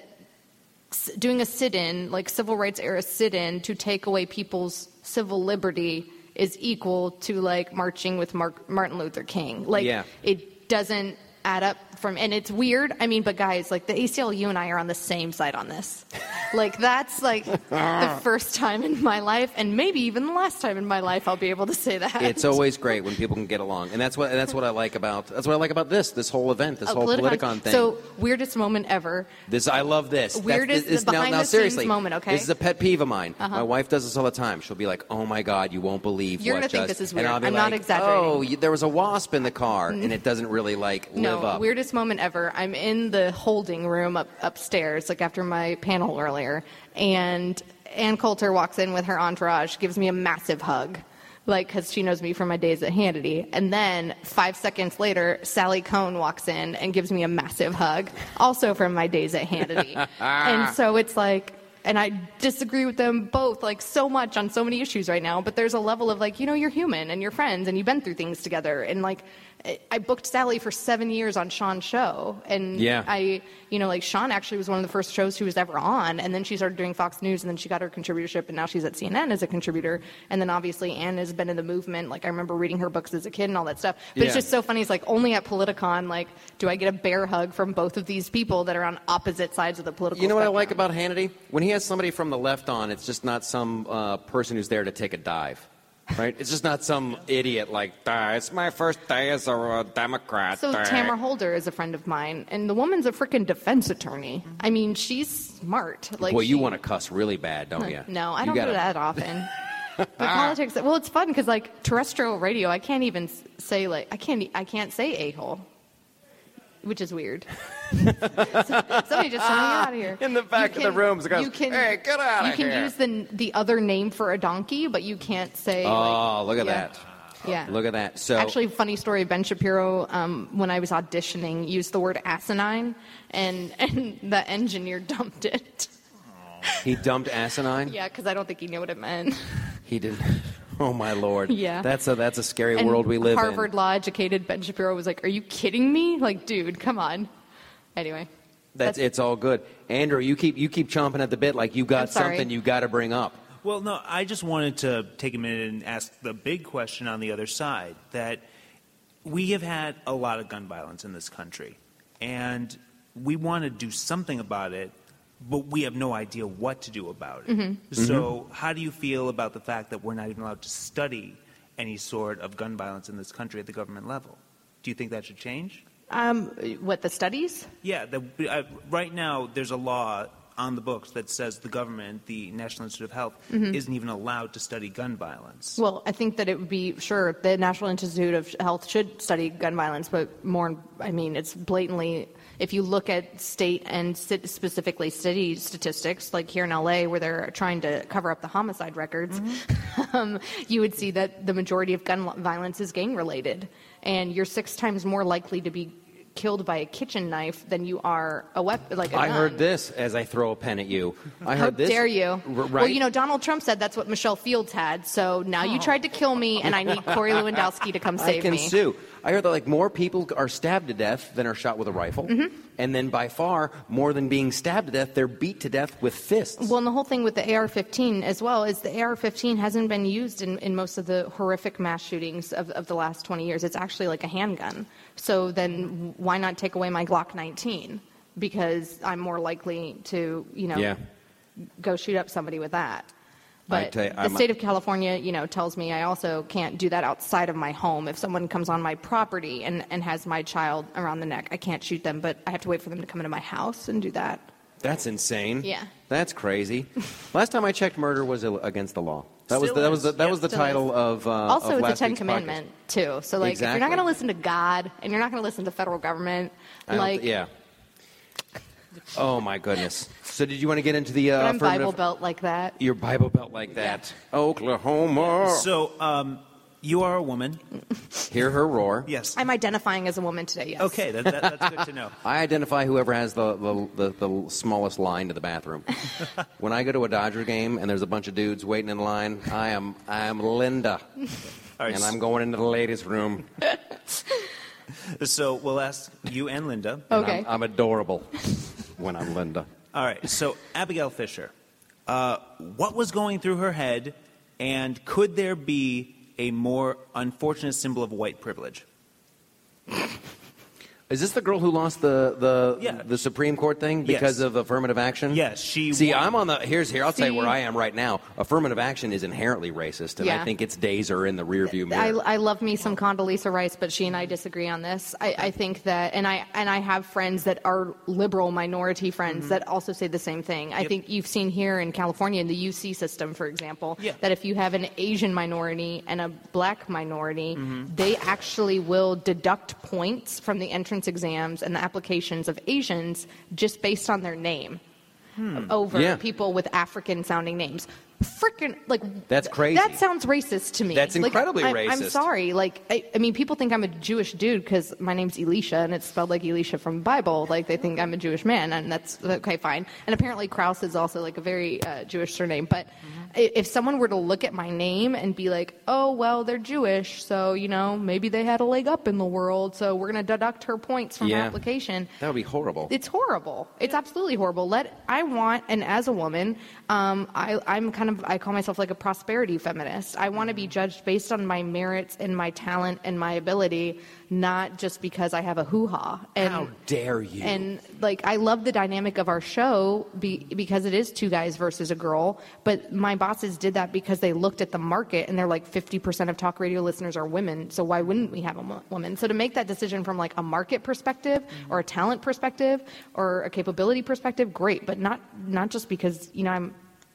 s- doing a sit-in, like civil rights era sit-in, to take away people's civil liberty is equal to like marching with Mark, Martin Luther King. Like, Yeah. it doesn't add up from, and it's weird. I mean, but guys, like the A C L U and I are on the same side on this. Like, that's like the first time in my life, and maybe even the last time in my life, I'll be able to say that. It's always great when people can get along, and that's what and that's what I like about that's what I like about this this whole event, this A whole Politicon thing. So, weirdest moment ever. This I love this. That's- Weirdest- this- the now, behind now the scenes seriously, moment, okay? This is a pet peeve of mine. Uh-huh. My wife does this all the time. She'll be like, "Oh my God, you won't believe You're what gonna think just." this is And weird. I'll be I'm like, not exaggerating. "Oh, you, there was a wasp in the car," and it doesn't really like No, live up. weirdest moment ever. I'm in the holding room up upstairs, like after my panel earlier, and Ann Coulter walks in with her entourage, gives me a massive hug, like because she knows me from my days at Hannity. And then five seconds later, Sally Cohn walks in and gives me a massive hug, also from my days at Hannity. And so it's like. And I disagree with them both, like, so much on so many issues right now. But there's a level of, like, you know, you're human and you're friends and you've been through things together. And, like, I booked Sally for seven years on Sean's show. And Yeah. I, you know, like Sean actually was one of the first shows she was ever on. And then she started doing Fox News, and then she got her contributorship, and now she's at C N N as a contributor. And then obviously Ann has been in the movement. Like I remember reading her books as a kid and all that stuff. But it's Yeah. just so funny. It's like only at Politicon, like, do I get a bear hug from both of these people that are on opposite sides of the political You know what I like spectrum? about Hannity? When he has somebody from the left on, it's just not some uh, person who's there to take a dive. Right? It's just not some idiot like, "Ah, it's my first day as a uh, Democrat. So Ah." Tamara Holder is a friend of mine, and the woman's a freaking defense attorney. I mean, she's smart. Like, Boy, you she- want to cuss really bad, don't you? No, I You don't gotta- do that often. But politics. Well, it's fun because like terrestrial radio, I can't even s- say like I can't e- I can't say a hole, which is weird. Somebody just tell me out of here. In the back You of the room, it goes, you can, "Hey, get outta You can here." use the the other name for a donkey, but you can't say. Oh, like, look at yeah. that. Yeah. Look at that. So Actually, funny story. Ben Shapiro, um, when I was auditioning, used the word asinine, and and the engineer dumped it. he dumped asinine? Yeah, because I don't think he knew what it meant. He did. Oh, my Lord. Yeah. That's a, that's a scary And world we live Harvard in. law educated Ben Shapiro was like, "Are you kidding me? Like, dude, come on." Anyway, That's, it's all good. Andrew, you keep you keep chomping at the bit like you got I'm sorry. something you got to bring up. Well, no, I just wanted to take a minute and ask the big question on the other side, that we have had a lot of gun violence in this country, and we want to do something about it, but we have no idea what to do about it. Mm-hmm. So how do you feel about the fact that we're not even allowed to study any sort of gun violence in this country at the government level? Do you think that should change? um, what the studies? Yeah, the, uh, right now there's a law on the books that says the government, the National Institute of Health, Mm-hmm. isn't even allowed to study gun violence. Well, I think that it would be sure the National Institute of Health should study gun violence, but more. I mean, it's blatantly. If you look at state and st- specifically city statistics, like here in L A, where they're trying to cover up the homicide records, um, you would see that the majority of gun violence is gang related, and you're six times more likely to be killed by a kitchen knife than you are a weapon like a I gun. heard this as I throw a pen at you. I How heard this. dare you? R- right? Well, you know, Donald Trump said that's what Michelle Fields had. So now you tried to kill me, and I need Corey Lewandowski to come I save can me. sue. I heard that like more people are stabbed to death than are shot with a rifle, Mm-hmm. and then by far more than being stabbed to death, they're beat to death with fists. Well, and the whole thing with the A R fifteen as well is the A R fifteen hasn't been used in, in most of the horrific mass shootings of, of the last twenty years. It's actually like a handgun. So then why not take away my Glock nineteen? Because I'm more likely to, you know, yeah. go shoot up somebody with that. I But tell you, the I'm- state of California, you know, tells me I also can't do that outside of my home. If someone comes on my property and, and has my child around the neck, I can't shoot them, but I have to wait for them to come into my house and do that. That's insane. Yeah. That's crazy. Last time I checked, murder was Ill- against the law. That was Still the, that was the, is. that Yeah, was the still title is. of uh, Also, of it's a last Ten week's podcast. Commandment, too. So, like, if you're Exactly. not going to listen to God and you're not going to listen to federal government, I don't like, th- yeah. Oh my goodness. So did you want to get into the uh, but I'm affirmative? Bible Belt like that. Your Bible Belt like that. Oklahoma. So um, you are a woman. Hear her roar. Yes. I'm identifying as a woman today, yes. Okay, that, that, that's good to know. I identify whoever has the, the, the, the smallest line to the bathroom. When I go to a Dodger game and there's a bunch of dudes waiting in line, I am I am Linda, All right, and I'm going into the ladies' room. so we'll ask you and Linda. And Okay. I'm, I'm adorable when I'm Linda. All right, so Abigail Fisher, uh, what was going through her head, and could there be a more unfortunate symbol of white privilege? Is this the girl who lost the the, Yeah. the Supreme Court thing because Yes. of affirmative action? Yes, she See, won. I'm on the here's here. I'll tell you See- where I am right now. Affirmative action is inherently racist, and I Yeah. think its days are in the rearview I, mirror. I love me some Condoleezza Rice, but she and I disagree on this. I, I think that, and I and I have friends that are liberal minority friends Mm-hmm. that also say the same thing. I Yep. think you've seen here in California in the U C system, for example, Yeah. that if you have an Asian minority and a black minority, Mm-hmm. they actually will deduct points from the entrance exams and the applications of Asians just based on their name over Hmm. Yeah. people with African sounding names. freaking like That's crazy. That sounds racist to me. That's incredibly like, I, racist. I'm sorry. Like I, I mean, people think I'm a Jewish dude because my name's Elisha and it's spelled like Elisha from the Bible. Like they think I'm a Jewish man, and that's okay, fine. And apparently Krause is also like a very uh, Jewish surname. But mm-hmm. if someone were to look at my name and be like, oh well, they're Jewish, so you know maybe they had a leg up in the world, so we're going to deduct her points from yeah. her application. That would be horrible. It's horrible. It's absolutely horrible. Let I want, and as a woman, um, I, I'm kind of I call myself like a prosperity feminist. I want to be judged based on my merits and my talent and my ability, not just because I have a hoo-ha. And, How dare you? And like I love the dynamic of our show be, because it is two guys versus a girl. But my bosses did that because they looked at the market and they're like fifty percent of talk radio listeners are women. So why wouldn't we have a mo- woman? So to make that decision from like a market perspective or a talent perspective or a capability perspective, great. But not not just because you know I'm.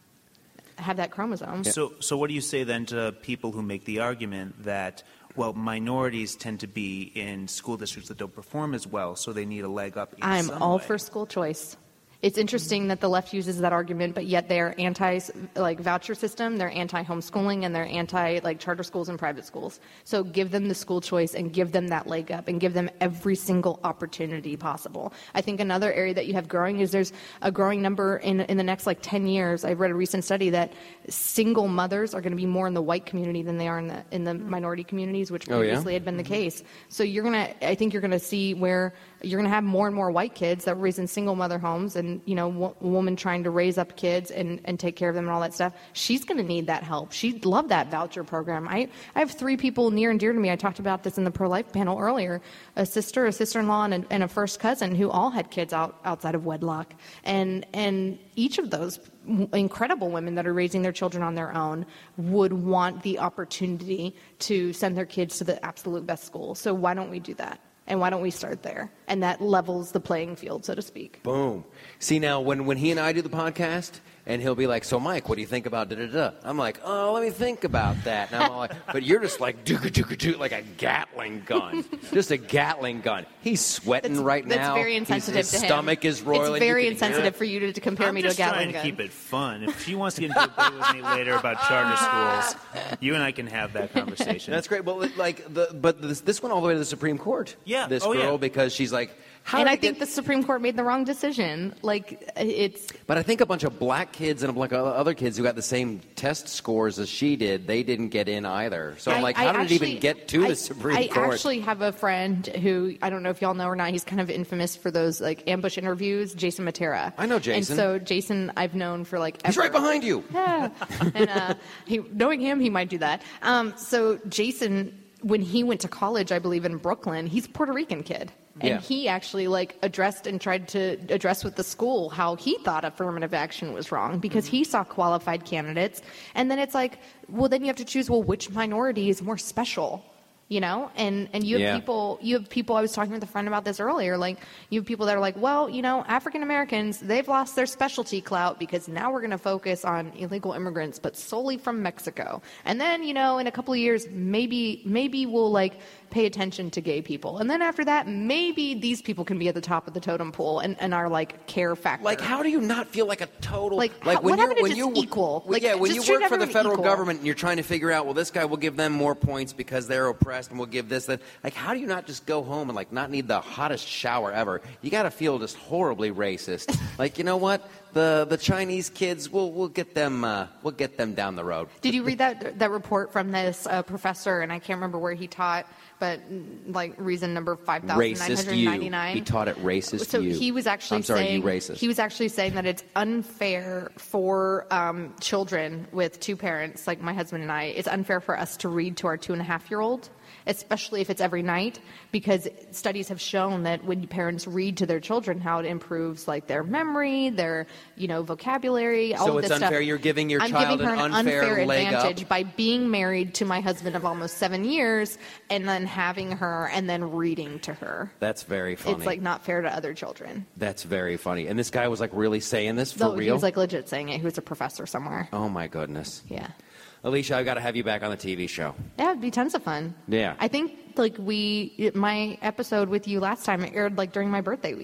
have that chromosome. So, so what do you say then to people who make the argument that, well, minorities tend to be in school districts that don't perform as well, so they need a leg up in I'm some all way? for school choice. It's interesting that the left uses that argument, but yet they're anti like voucher system, they're anti homeschooling, and they're anti like charter schools and private schools. So give them the school choice and give them that leg up and give them every single opportunity possible. I think another area that you have growing is there's a growing number in in the next like ten years. I've read a recent study that single mothers are going to be more in the white community than they are in the in the minority communities, which Oh, yeah? previously had been the case. So you're gonna, I think you're gonna see where you're gonna have more and more white kids that were raised in single mother homes, and you know, wo- a woman trying to raise up kids and, and take care of them and all that stuff. She's gonna need that help. She'd love that voucher program. I I have three people near and dear to me. I talked about this in the pro-life panel earlier: a sister, a sister-in-law, and a, and a first cousin who all had kids out outside of wedlock, and and each of those incredible women that are raising their children on their own would want the opportunity to send their kids to the absolute best school. So why don't we do that? And why don't we start there? And that levels the playing field, so to speak. Boom. See, now, when, when he and I do the podcast, and he'll be like, so, Mike, what do you think about da-da-da? I'm like, oh, let me think about that. And I'm all like, but you're just like, doo-ka-doo-ka-doo, like a Gatling gun. Just a Gatling gun. He's sweating That's, right that's now. very insensitive His, to his him. stomach is roiling. It's very You can hear insensitive it. for you to, to compare I'm me to a just Gatling trying gun. to keep it fun. If she wants to get into a debate with me later about charter schools, you and I can have that conversation. That's great. Well, like, the, but this, this went all the way to the Supreme Court. Yeah. This Oh, girl, yeah. because she's like, how And did I I think get... the Supreme Court made the wrong decision. Like, it's... But I think a bunch of black kids and like other kids who got the same test scores as she did, they didn't get in either. So I'm I- like, I how did actually- it even get to I- the Supreme I Court? actually have a friend who, I don't know if y'all know or not, he's kind of infamous for those like ambush interviews, Jason Matera. I know Jason. And so Jason I've known for like He's ever. right behind you. Yeah. and uh, he, knowing him, he might do that. Um, so Jason, when he went to college, I believe in Brooklyn, he's a Puerto Rican kid. And Yeah. he actually like addressed and tried to address with the school how he thought affirmative action was wrong because he saw qualified candidates. And then it's like, well, then you have to choose, well, which minority is more special? You know, and, and you have Yeah. people, you have people, I was talking with a friend about this earlier, like you have people that are like, well, you know, African Americans, they've lost their specialty clout because now we're going to focus on illegal immigrants, but solely from Mexico. And then, you know, in a couple of years, maybe, maybe we'll like pay attention to gay people. And then after that, maybe these people can be at the top of the totem pole and, and are like care factor. Like, how do you not feel like a total Like, like how- when what you're happened to when just you equal? well, Like, yeah, when just you treat work for the everyone federal equal. government and you're trying to figure out, well, this guy will give them more points because they're oppressed, and we'll give this that. Like, how do you not just go home and like not need the hottest shower ever? You got to feel just horribly racist. Like, you know what? The the Chinese kids, we'll we'll get them uh, we'll get them down the road. Did you read that that report from this uh, professor? And I can't remember where he taught, but mm, like reason number five thousand nine Racist hundred you. ninety-nine. He taught it racist So you. he was actually I'm sorry, saying you racist. he was actually saying that it's unfair for um, children with two parents, like my husband and I. It's unfair for us to read to our two and a half year old, especially if it's every night, because studies have shown that when parents read to their children, how it improves like their memory, their you know vocabulary, all So of it's this stuff. unfair. You're giving your I'm child giving her an an unfair unfair leg up. advantage by being married to my husband of almost seven years and then having her and then reading to her. That's very funny. It's like not fair to other children. That's very funny. And this guy was like really saying this for So real. he was like legit saying it. He was a professor somewhere. Oh my goodness. Yeah. Alicia, I've got to have you back on the T V show. Yeah, it'd be tons of fun. Yeah. I think like we, my episode with you last time it aired like during my birthday week.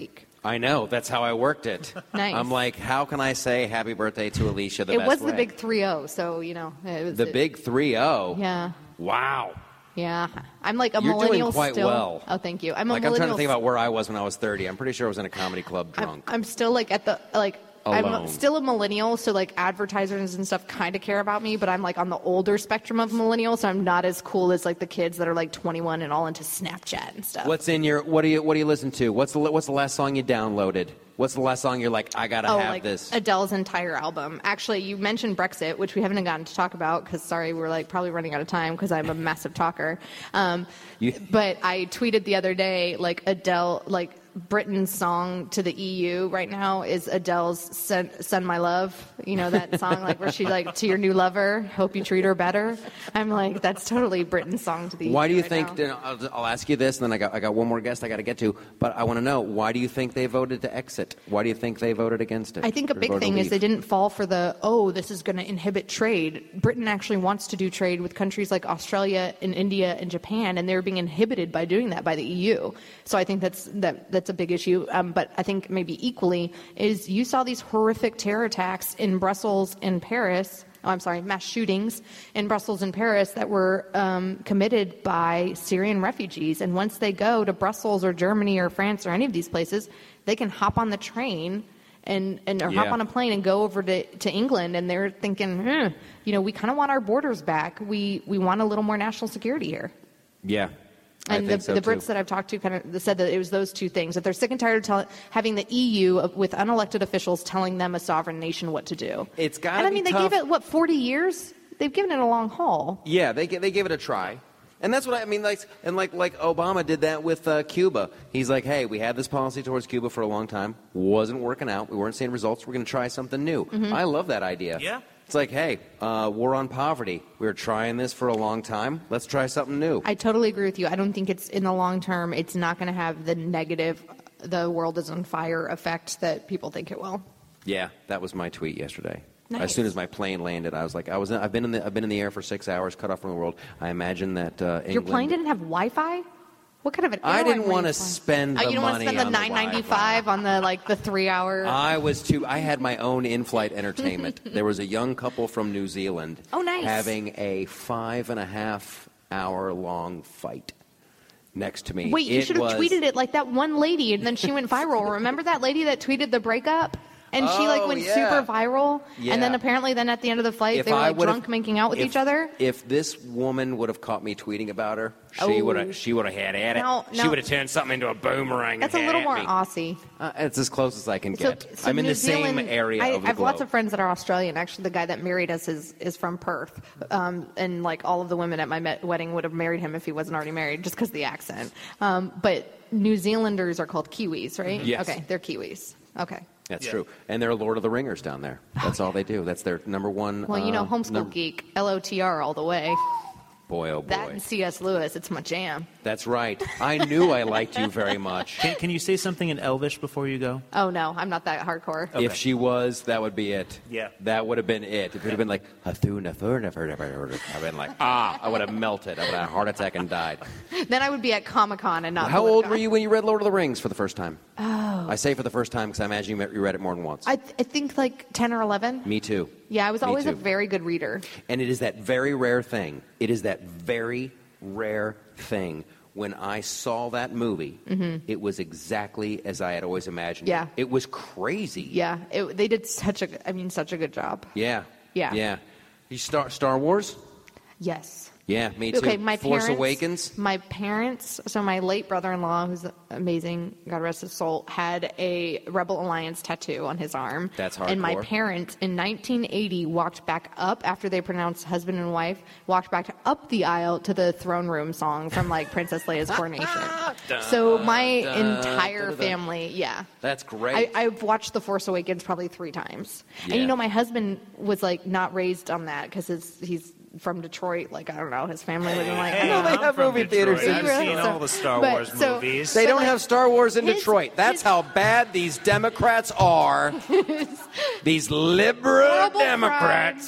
I know. That's how I worked it. Nice. I'm like, how can I say happy birthday to Alicia the it best was way? the big three oh, so, you know. It was, The it, big three oh? Yeah. Wow. Yeah. I'm like a You're doing millennial quite still. well. Oh, thank you. I'm a Like, I'm millennial. trying to think about where I was when I was thirty. I'm pretty sure I was in a comedy club I'm, drunk. I'm still like at the, like, Alone. I'm still a millennial, so like advertisers and stuff kind of care about me, but I'm like on the older spectrum of millennial, so I'm not as cool as like the kids that are like twenty-one and all into Snapchat and stuff. What's in your, what do you, what do you listen to? What's the, what's the last song you downloaded? What's the last song you're like, I gotta Oh, have like this? Adele's entire album. Actually, you mentioned Brexit, which we haven't gotten to talk about because, sorry, we're like probably running out of time because I'm a massive talker. Um, You- but I tweeted the other day, like Adele, like Britain's song to the E U right now is Adele's "Send, Send My Love." You know that song, like where she like to your new lover, hope you treat her better. I'm like, that's totally Britain's song to the E U. Why do you right think? now. Then I'll, I'll ask you this, and then I got I got one more guest I got to get to. But I want to know, why do you think they voted to exit? Why do you think they voted against it? I think a Or big voted to thing is leave? they didn't fall for the, oh, this is going to inhibit trade. Britain actually wants to do trade with countries like Australia and India and Japan, and they're being inhibited by doing that by the E U. So I think that's that that's a big issue. Um, but I think maybe equally is you saw these horrific terror attacks in Brussels and Paris. Oh, I'm sorry, mass shootings in Brussels and Paris that were um, committed by Syrian refugees. And once they go to Brussels or Germany or France or any of these places, they can hop on the train and, and or hop Yeah. on a plane and go over to, to England. And they're thinking, hmm, you know, we kind of want our borders back. We we want a little more national security here. Yeah. I And the, think so, the too. Brits that I've talked to kind of said that it was those two things, that they're sick and tired of tell, having the E U of- with unelected officials telling them, a sovereign nation, what to do. It's gotta And I be mean, they tough. gave it, what, forty years? They've given it a long haul. Yeah, they ga- they gave it a try, and that's what I mean. Like, and like like Obama did that with uh, Cuba. He's like, hey, we had this policy towards Cuba for a long time, wasn't working out. We weren't seeing results. We're going to try something new. Mm-hmm. I love that idea. Yeah. It's like, hey, uh, war on poverty. We were trying this for a long time. Let's try something new. I totally agree with you. I don't think it's, in the long term, it's not going to have the negative, the world is on fire effect that people think it will. Yeah, that was my tweet yesterday. As Nice. soon as my plane landed, I was like, I was. I've been in the. I've been in the air for six hours, cut off from the world. I imagine that uh, England. Your plane didn't have Wi-Fi? What kind of an I airline didn't were wanna you flying? spend Oh, the you don't want money to spend the on the nine ninety-five on the like the three hour. I was too. I had my own in-flight entertainment. There was a young couple from New Zealand. Oh, nice. Having a five and a half hour long fight next to me. Wait, you It should have was- tweeted it like that one lady, and then she went viral. Remember that lady that tweeted the breakup? And she like Oh, went yeah. super viral. And then Yeah. apparently then at the end of the flight, If they were I like would've- drunk making out with if- each other. If this woman would have caught me tweeting about her, she Oh. would have. She would have had at it. No, She no. would have turned something into a boomerang. That's and a had little at more me. Aussie. Uh, it's as close as I can So, get. so I'm in New the same Zealand, area I, of the I have lots globe. of friends that are Australian. Actually, the guy that married us is, is from Perth. Um, and like all of the women at my met- wedding would have married him if he wasn't already married, just because of the accent. Um, but New Zealanders are called Kiwis, right? Yes. Okay, they're Kiwis. Okay. That's Yeah. true. And they're Lord of the Ringers down there. That's all they do. That's their number one. Well, you know, uh, homeschool num- geek, L O T R all the way. Boy, oh boy. That and C S Lewis, it's my jam. That's right. I knew I liked you very much. Can, can you say something in Elvish before you go? Oh no, I'm not that hardcore. Okay. If she was, that would be it. Yeah. That would have been it. If it would have been like, Hathuna, Thurna, Thurna, Thurna, I've been like, ah, I would have melted. I would have had a heart attack and died. Then I would be at Comic Con and not. How old BlizzCon. were you when you read Lord of the Rings for the first time? Oh. I say for the first time because I imagine you met- you read it more than once. I, th- I think like ten or eleven. Me too. Yeah, I was Me always a too. very good reader. And it is that very rare thing. It is that very rare thing. When I saw that movie, it was exactly as I had always imagined. Yeah. It, it was crazy. Yeah, it, they did such a, I mean, such a good job. Yeah. Yeah. Yeah. You Star Star Wars? Yes. Yeah, me too. Okay, my Force parents, Awakens? My parents, so my late brother-in-law, who's amazing, God rest his soul, had a Rebel Alliance tattoo on his arm. That's And my hardcore. parents, in nineteen eighty, walked back up after they pronounced husband and wife, walked back up the aisle to the throne room song from like Princess Leia's coronation. So my entire dun, dun. family, yeah. That's great. I, I've watched The Force Awakens probably three times. And Yeah. you know, my husband was like not raised on that because he's from Detroit. Like, I don't know, his family was like, Hey, know they I'm have from movie Detroit. theaters. I've Really? seen So- all the Star but- Wars so- movies. They So, don't like, have Star Wars in his- Detroit. That's his- how bad these Democrats are. These liberal Horrible Democrats.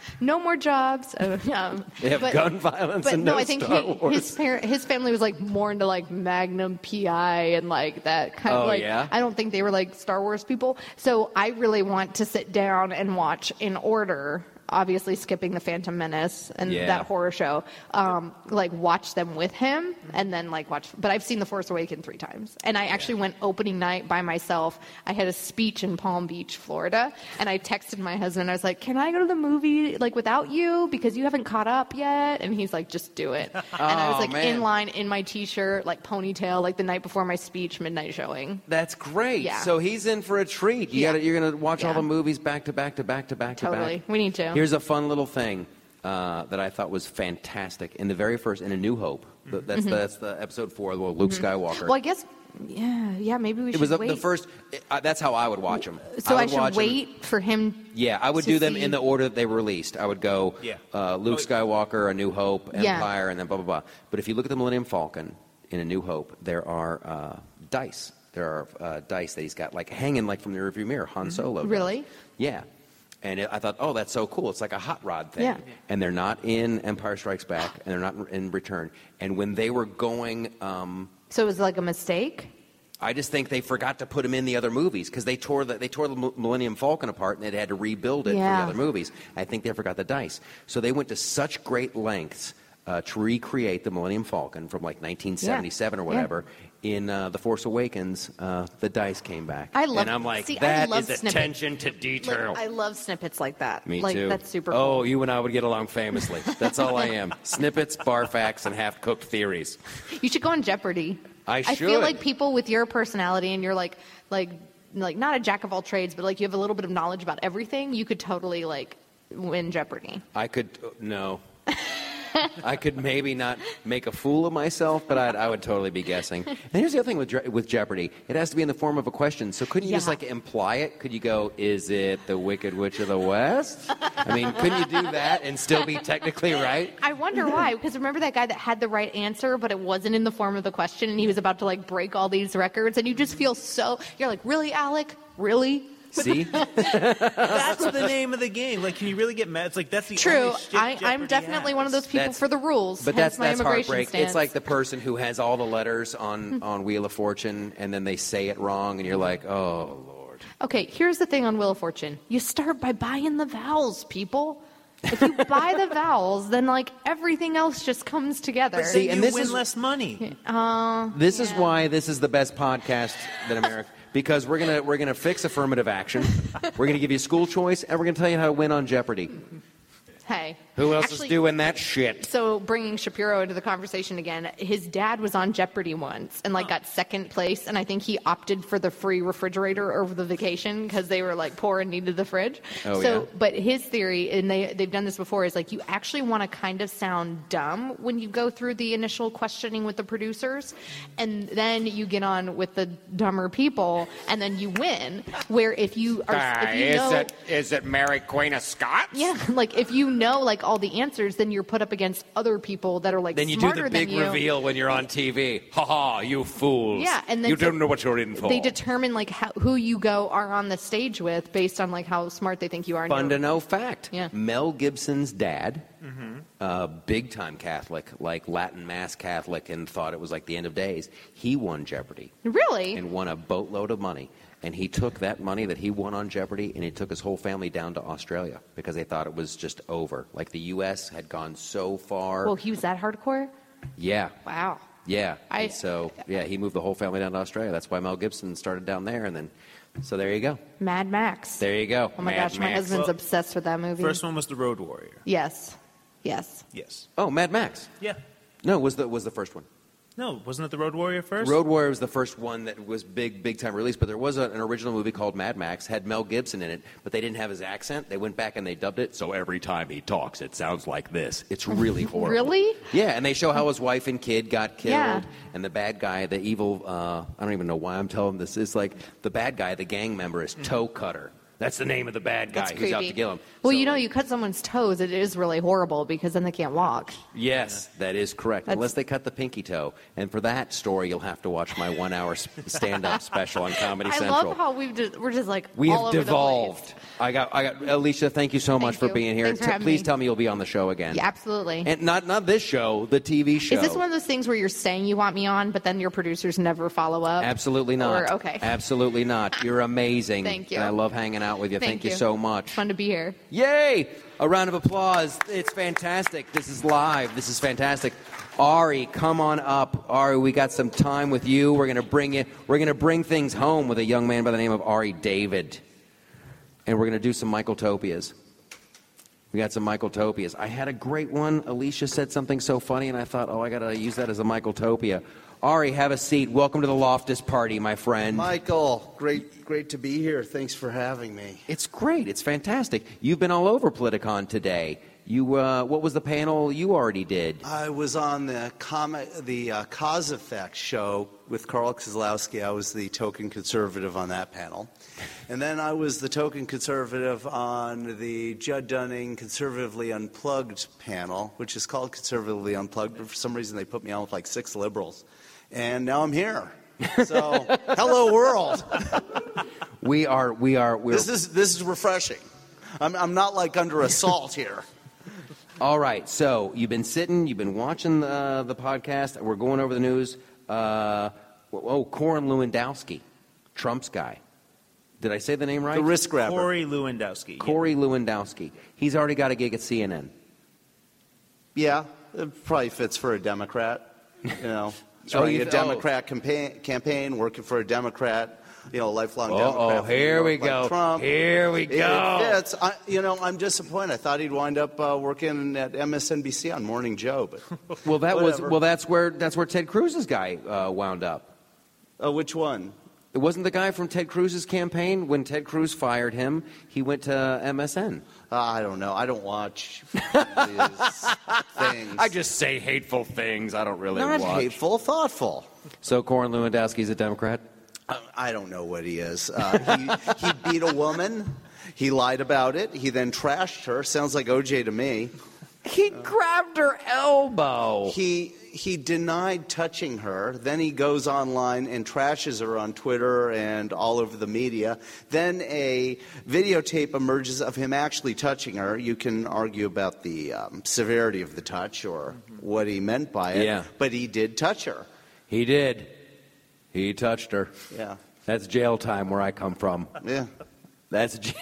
no more jobs. Uh, um, They have but, gun violence but and no, no I think Star he, Wars. his parent, his family was like more into like Magnum P I and like that kind Oh, of like. yeah? I don't think they were like Star Wars people. So I really want to sit down and watch in order. Obviously, skipping the Phantom Menace and Yeah. that horror show, um, like watch them with him, and then like watch. But I've seen The Force Awakens three times, and I actually went opening night by myself. I had a speech in Palm Beach, Florida, and I texted my husband. I was like, "Can I go to the movie like without you because you haven't caught up yet?" And he's like, "Just do it." And I was Oh, like man. in line in my t-shirt, like ponytail, like the night before my speech, midnight showing. That's great. Yeah. So he's in for a treat. You Yeah. got you're going to watch all Yeah. the movies back to back to back to back to Totally. back. We need to. Here's a fun little thing uh, that I thought was fantastic. In the very first, in A New Hope, th- that's, the, that's the episode four, well, Luke Skywalker. Well, I guess, yeah, yeah. Maybe we it should was the, wait. the first. Uh, that's how I would watch them. so I, I, would should watch 'em- wait for him. Yeah, I would to do them see- in the order that they were released. I would go Yeah. uh, Luke Oh, Skywalker, A New Hope, Yeah. Empire, and then blah, blah, blah. But if you look at the Millennium Falcon in A New Hope, there are uh, dice. There are uh, dice that he's got like hanging like from the rearview mirror, Han Solo. does. Really? Yeah. And it, I thought, oh, that's so cool. It's like a hot rod thing. Yeah. And they're not in Empire Strikes Back, and they're not in Return. And when they were going... Um, So it was like a mistake. I just think they forgot to put them in the other movies because they tore the they tore the Millennium Falcon apart and they had to rebuild it for Yeah. the other movies. I think they forgot the dice, so they went to such great lengths uh, to recreate the Millennium Falcon from like nineteen seventy-seven Yeah. or whatever. In uh, The Force Awakens, uh, the dice came back, I love- and I'm like, see, I that love is snippets. attention to detail. Like, I love snippets like that. Me like, too. That's super Oh, cool. you and I would get along famously. That's all I am. Snippets, bar facts, and half-cooked theories. You should go on Jeopardy. I I feel should. like people with your personality and you're like, like, like not a jack of all trades, but like you have a little bit of knowledge about everything. You could totally like win Jeopardy. I could uh, no. I could maybe not make a fool of myself, but I'd, I would totally be guessing. And here's the other thing with Je- with Jeopardy: it has to be in the form of a question. So couldn't you just Yeah. like imply it? Could you go, "Is it the Wicked Witch of the West?" I mean, couldn't you do that and still be technically right? I wonder why, because remember that guy that had the right answer, but it wasn't in the form of the question, and he was about to like break all these records, and you just feel so, you're like, really, Alec? Really? See, That's the name of the game. Like, can you really get mad? It's like that's the True. only shit I, I'm Jeopardy definitely has. one of those people That's- for the rules. but hence that's my that's immigration heartbreak. stance. It's like the person who has all the letters on on Wheel of Fortune, and then they say it wrong, and you're like, "Oh Lord." Okay, here's the thing on Wheel of Fortune. You start by buying the vowels, people. If you buy the vowels, then like everything else just comes together. But See, see, and you this win is- less money. Uh, This is yeah. why this is the best podcast that America, because we're gonna we're gonna fix affirmative action. We're gonna give you school choice, and we're gonna tell you how to win on Jeopardy. Hey. Who else Actually, is doing that shit? So bringing Shapiro into the conversation again, his dad was on Jeopardy once and like got second place, and I think he opted for the free refrigerator over the vacation because they were like poor and needed the fridge. Oh, so, yeah. but his theory, and they they've done this before, is like you actually want to kind of sound dumb when you go through the initial questioning with the producers, and then you get on with the dumber people, and then you win. Where if you are, if you know, is it Mary Queen of Scots? yeah, like if you know like all the answers, then you're put up against other people that are like Then you do smarter the big than you. reveal when you're on T V. Ha ha, you fools. Yeah, and then you so don't know what you're in for. They determine like how, who you go are on the stage with based on like how smart they think you are. and Fun you're- to know fact. Yeah. Mel Gibson's dad, uh, big time Catholic, like Latin Mass Catholic, and thought it was like the end of days. He won Jeopardy Really? and won a boatload of money. And he took that money that he won on Jeopardy and he took his whole family down to Australia because they thought it was just over. Like the U S had gone so far. Well, he was that hardcore. yeah. Wow. Yeah. I- And so, yeah, he moved the whole family down to Australia. That's why Mel Gibson started down there. And then, so there you go. Mad Max. There you go. Oh my Mad gosh, my Max. husband's Well, obsessed with that movie. First one was the Road Warrior. Yes. Yes. Yes. Oh, Mad Max. Yeah. No, was the was the first one. No, wasn't it the Road Warrior first? Road Warrior was the first one that was big, big time release. But there was a, an original movie called Mad Max, had Mel Gibson in it, but they didn't have his accent. They went back and they dubbed it. So every time he talks, it sounds like this. It's really horrible. Really? Yeah, and they show how his wife and kid got killed, Yeah. and the bad guy, the evil. Uh, I don't even know why I'm telling this. Is like the bad guy, the gang member, is Toe Cutter. That's the name of the bad guy That's who's out creepy. to kill him. Well, So- you know, you cut someone's toes, it is really horrible because then they can't walk. Yes, that is correct. That's- Unless they cut the pinky toe. And for that story, you'll have to watch my one-hour s- stand-up special on Comedy I Central. love how we've just, we're just like we all have over devolved. I got, I got, Alicia. Thank you so much Thank for you. being here. Thanks for T- having please me. tell me you'll be on the show again. the place. Yeah, absolutely. And not not this show, the T V show. Is this one of those things where you're saying you want me on, but then your producers never follow up? Absolutely not. Or, okay. Absolutely not. You're amazing. Thank you. And I love hanging out with you. Thank you you. so much. It's fun to be here. Yay! A round of applause. It's fantastic. This is live. This is fantastic. Ari, come on up. Ari, we got some time with you. We're going to bring you. We're going to bring things home with a young man by the name of Ari David, and we're going to do some Michael Topias. We got some Michael Topias. I had a great one. Alicia said something so funny, and I thought, oh, I got to use that as a Michael Topia. Ari, have a seat. Welcome to the Loftus Party, my friend. Michael, great, great to be here. Thanks for having me. It's great. It's fantastic. You've been all over Politicon today. You, uh, what was the panel you already did? I was on the comic, the uh, Cause Effect show with Carl Kozlowski. I was the token conservative on that panel. And then I was the token conservative on the Judd Dunning Conservatively Unplugged panel, which is called Conservatively Unplugged, but for some reason they put me on with like six liberals. And now I'm here. So, hello world. We are, we are, we're... This is, this is refreshing. I'm, I'm not like under assault here. All right, so you've been sitting, you've been watching the, the podcast. We're going over the news. Uh, oh, Corin Lewandowski, Trump's guy. Did I say the name right? The risk grabber. Corey Lewandowski. Corey Lewandowski. He's already got a gig at C N N. Yeah, it probably fits for a Democrat. You know, Oh, running you a th- Democrat campaign, campaign, working for a Democrat. You know, lifelong Uh-oh, Democrat. from here New we York, like go. Trump. Here we It go. fits. I, you know, I'm disappointed. I thought he'd wind up uh, working at M S N B C on Morning Joe, but Well, that was whatever. well. That's where that's where Ted Cruz's guy uh, wound up. uh, which one? It wasn't the guy from Ted Cruz's campaign. When Ted Cruz fired him, he went to M S N. Uh, I don't know. I don't watch these things. I just say hateful things. I don't really not watch. hateful, thoughtful. So Corin Lewandowski's a Democrat. I- I don't know what he is. Uh, he, he beat a woman. He lied about it. He then trashed her. Sounds like O J to me. He grabbed her elbow. He he denied touching her. Then he goes online and trashes her on Twitter and all over the media. Then a videotape emerges of him actually touching her. You can argue about the um, severity of the touch or what he meant by it. Yeah. But he did touch her. He did. He touched her. Yeah. That's jail time where I come from. Yeah. That's jail.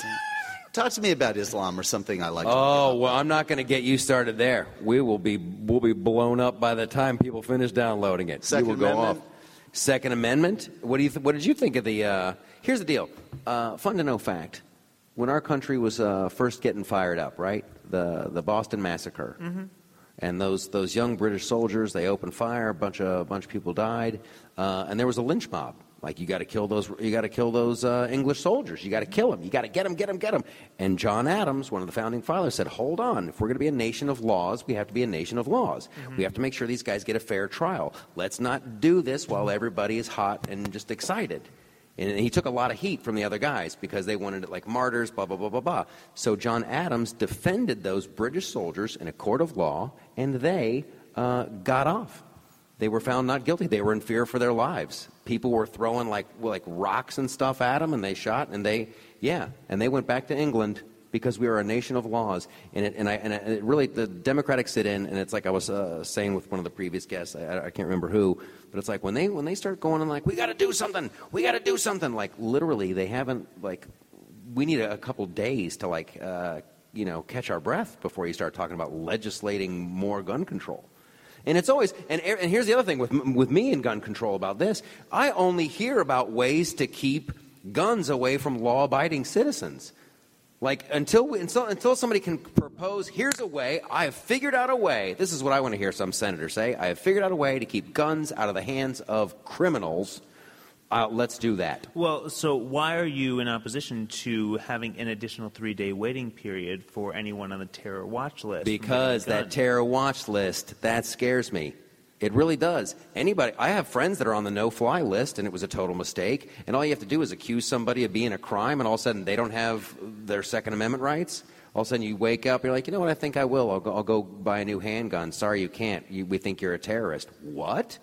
Talk to me about Islam or something I like. to Oh well, I'm not going to get you started there. We will be we'll be blown up by the time people finish downloading it. Second you will go Amendment? off. Second Amendment. What do you th- What did you think of the? Uh, here's the deal. Uh, fun to know fact. When our country was uh, first getting fired up, right? The the Boston Massacre. Mm-hmm. And those those young British soldiers, they opened fire. A bunch of a bunch of people died, uh, and there was a lynch mob. Like you got to kill those, you got to kill those uh, English soldiers. You got to kill them. You got to get them, get them, get them. And John Adams, one of the founding fathers, said, "Hold on. If we're going to be a nation of laws, we have to be a nation of laws. Mm-hmm. We have to make sure these guys get a fair trial. Let's not do this while everybody is hot and just excited." And he took a lot of heat from the other guys because they wanted it like martyrs, blah, blah, blah, blah, blah. So John Adams defended those British soldiers in a court of law, and they uh, got off. They were found not guilty. They were in fear for their lives. People were throwing like well, like rocks and stuff at them, and they shot, and they, yeah, and they went back to England because we are a nation of laws. And it, and I, and it really, the Democratic sit-in, and it's like I was uh, saying with one of the previous guests, I, I can't remember who, but it's like when they when they start going and like, we got to do something, we got to do something. Like literally, they haven't like, we need a, a couple days to like, uh, you know, catch our breath before you start talking about legislating more gun control. And it's always, and, and here's the other thing with with me and gun control about this. I only hear about ways to keep guns away from law-abiding citizens. Like until we, until until somebody can propose, here's a way. I have figured out a way. This is what I want to hear some senators say. I have figured out a way to keep guns out of the hands of criminals. Uh, let's do that. Well, so why are you in opposition to having an additional three-day waiting period for anyone on the terror watch list? Because from getting a that gun? terror watch list, that scares me. It really does. Anybody, I have friends that are on the no-fly list, and it was a total mistake. And all you have to do is accuse somebody of being a crime, and all of a sudden they don't have their Second Amendment rights. All of a sudden you wake up, you're like, you know what, I think I will. I'll go, I'll go buy a new handgun. Sorry, you can't. You, we think you're a terrorist. What?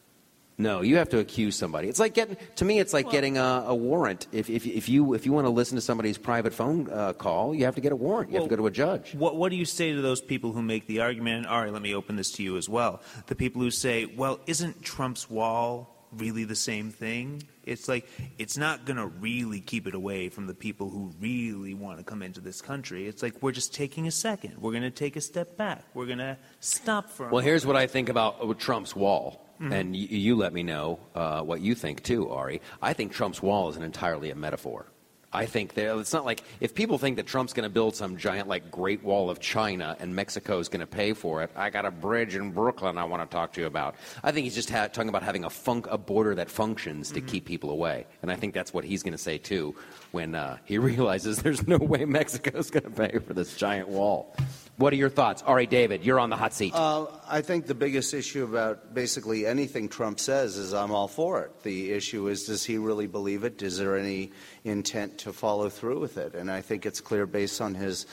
No, you have to accuse somebody. It's like getting, to me, it's like well, getting a, a warrant. If, if, if you if you want to listen to somebody's private phone uh, call, you have to get a warrant. You well, have to go to a judge. What, what do you say to those people who make the argument, all right, let me open this to you as well, the people who say, well, isn't Trump's wall really the same thing? It's like, it's not going to really keep it away from the people who really want to come into this country. It's like, we're just taking a second. We're going to take a step back. We're going to stop for a Well, moment. Here's what I think about uh, Trump's wall. Mm-hmm. And you, you let me know uh, what you think, too, Ari. I think Trump's wall is an entirely a metaphor. I think there, it's not like, if people think that Trump's going to build some giant, like, Great Wall of China and Mexico's going to pay for it, I got a bridge in Brooklyn I want to talk to you about. I think he's just ha- talking about having a, funk, a border that functions to mm-hmm. keep people away. And I think that's what he's going to say, too, when uh, he realizes there's no way Mexico's going to pay for this giant wall. What are your thoughts? Ari, David, you're on the hot seat. Uh, I think the biggest issue about basically anything Trump says is I'm all for it. The issue is, does he really believe it? Is there any intent to follow through with it? And I think it's clear based on his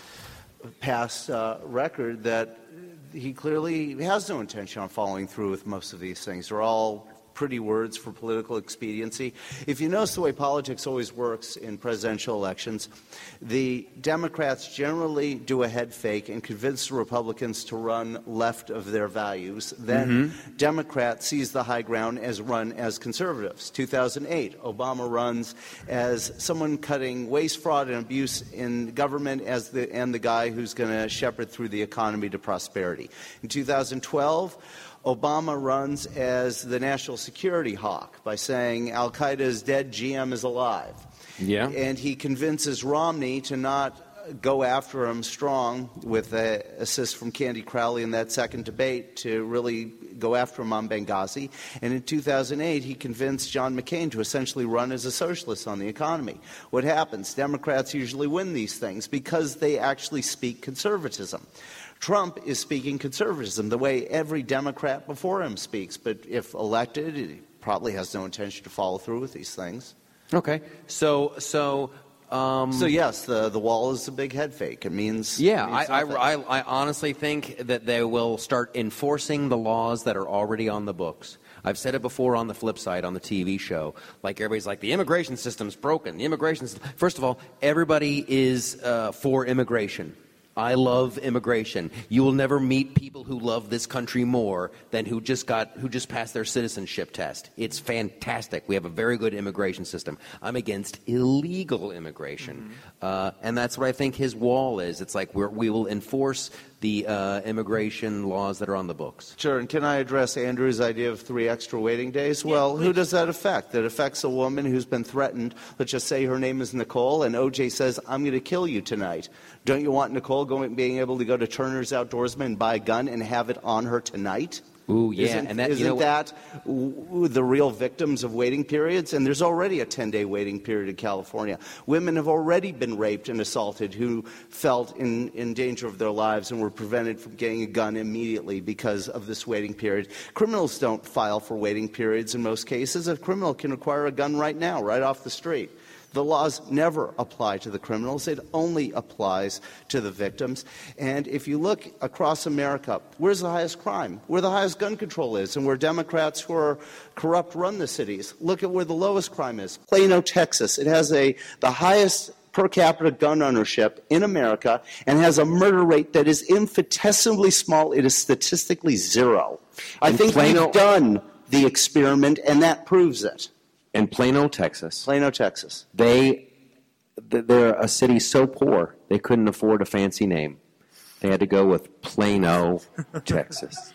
past uh, record that he clearly has no intention on following through with most of these things. They're all pretty words for political expediency. If you notice the way politics always works in presidential elections, the Democrats generally do a head fake and convince the Republicans to run left of their values. Then mm-hmm. Democrat sees the high ground as run as conservatives. two thousand eight, Obama runs as someone cutting waste, fraud, and abuse in government as the and the guy who's going to shepherd through the economy to prosperity. In two thousand twelve, Obama runs as the national security hawk by saying Al-Qaeda is dead, G M is alive. Yeah. And he convinces Romney to not go after him strong with an assist from Candy Crowley in that second debate to really go after him on Benghazi. And in two thousand eight, he convinced John McCain to essentially run as a socialist on the economy. What happens? Democrats usually win these things because they actually speak conservatism. Trump is speaking conservatism the way every Democrat before him speaks. But if elected, he probably has no intention to follow through with these things. Okay. So, so, um, so yes, the the wall is a big head fake. It means yeah. It means I, I, I, I honestly think that they will start enforcing the laws that are already on the books. I've said it before on the flip side on the T V show. Like everybody's like, the immigration system's broken. The immigration system. First of all, everybody is uh, for immigration. I love immigration. You will never meet people who love this country more than who just got who just passed their citizenship test. It's fantastic. We have a very good immigration system. I'm against illegal immigration, mm-hmm. uh, and that's what I think his wall is. It's like we're, we will enforce the uh, immigration laws that are on the books. Sure, and can I address Andrew's idea of three extra waiting days? Yeah, well, please. Who does that affect? That affects a woman who's been threatened. Let's just say her name is Nicole, and O J says, I'm going to kill you tonight. Don't you want Nicole going, being able to go to Turner's Outdoorsman and buy a gun and have it on her tonight? Ooh, yeah. Isn't, and that, isn't you know, that w- the real victims of waiting periods? And there's already a ten-day waiting period in California. Women have already been raped and assaulted who felt in, in danger of their lives and were prevented from getting a gun immediately because of this waiting period. Criminals don't file for waiting periods in most cases. A criminal can acquire a gun right now, right off the street. The laws never apply to the criminals. It only applies to the victims. And if you look across America, where's the highest crime? Where the highest gun control is and where Democrats who are corrupt run the cities. Look at where the lowest crime is. Plano, Texas. It has a the highest per capita gun ownership in America and has a murder rate that is infinitesimally small. It is statistically zero. I In think Plano- we've done the experiment, and that proves it. In Plano, Texas. Plano, Texas. They, they're a city so poor, they couldn't afford a fancy name. They had to go with Plano, Texas.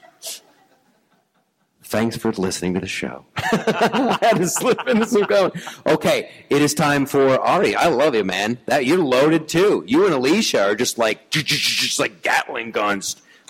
Thanks for listening to the show. I had to slip into some going. Okay, it is time for Ari. I love you, man. That you're loaded too. You and Alicia are just like just like Gatling guns.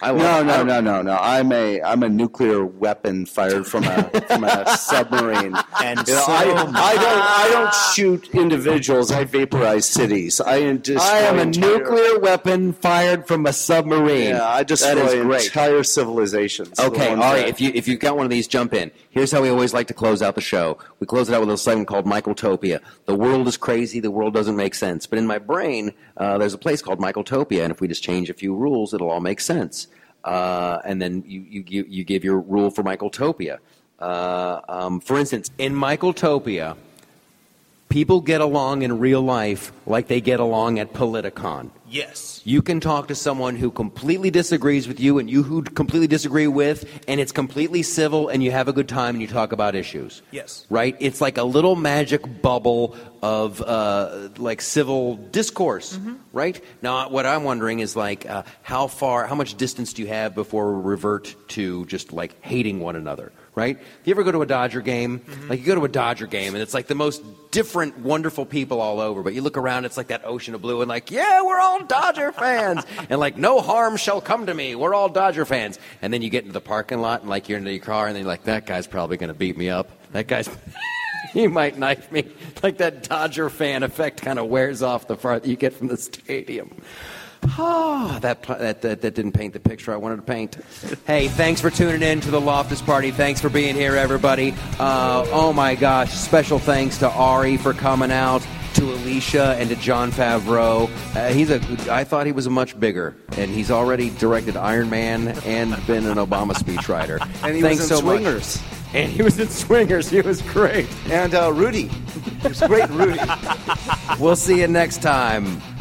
I love No, it. no, no, no, no. I'm a I'm a nuclear weapon fired from a from a submarine. And You know, so I, I don't I don't shoot individuals. I vaporize cities. I destroy I am a entire- nuclear weapon fired from a submarine. Yeah, I that destroy is great. entire civilizations. Okay, The all ones right. that- If you if you've got one of these, jump in. Here's how we always like to close out the show. We close it out with a segment called Michaeltopia. The world is crazy. The world doesn't make sense. But in my brain, uh, there's a place called Michaeltopia, and if we just change a few rules, it'll all make sense. Uh, and then you, you you you give your rule for Michaeltopia. Uh, um, for instance, in Michaeltopia, people get along in real life like they get along at Politicon. yes. You can talk to someone who completely disagrees with you and you who completely disagree with, and it's completely civil, and you have a good time and you talk about issues. Yes. Right? It's like a little magic bubble of uh, like civil discourse. Mm-hmm. Right? Now, what I'm wondering is like uh, how far, how much distance do you have before we revert to just like hating one another? Right? You ever go to a Dodger game? Mm-hmm. Like you go to a Dodger game and it's like the most different, wonderful people all over. But you look around, it's like that ocean of blue and like, yeah, we're all Dodger fans. And like, no harm shall come to me. We're all Dodger fans. And then you get into the parking lot and like you're in your car and then you're like, that guy's probably going to beat me up. That guy's, he might knife me. Like that Dodger fan effect kind of wears off the farther you get from the stadium. Oh, that, that, that, that didn't paint the picture I wanted to paint. Hey, thanks for tuning in to the Loftus Party. Thanks for being here, everybody. Uh, oh, my gosh. Special thanks to Ari for coming out, to Alicia, and to Jon Favreau. Uh, he's a, I thought he was a much bigger, and he's already directed Iron Man and been an Obama speechwriter. And he thanks was in so Swingers. much. And he was in Swingers. He was great. And uh, Rudy. It was great, Rudy. We'll see you next time.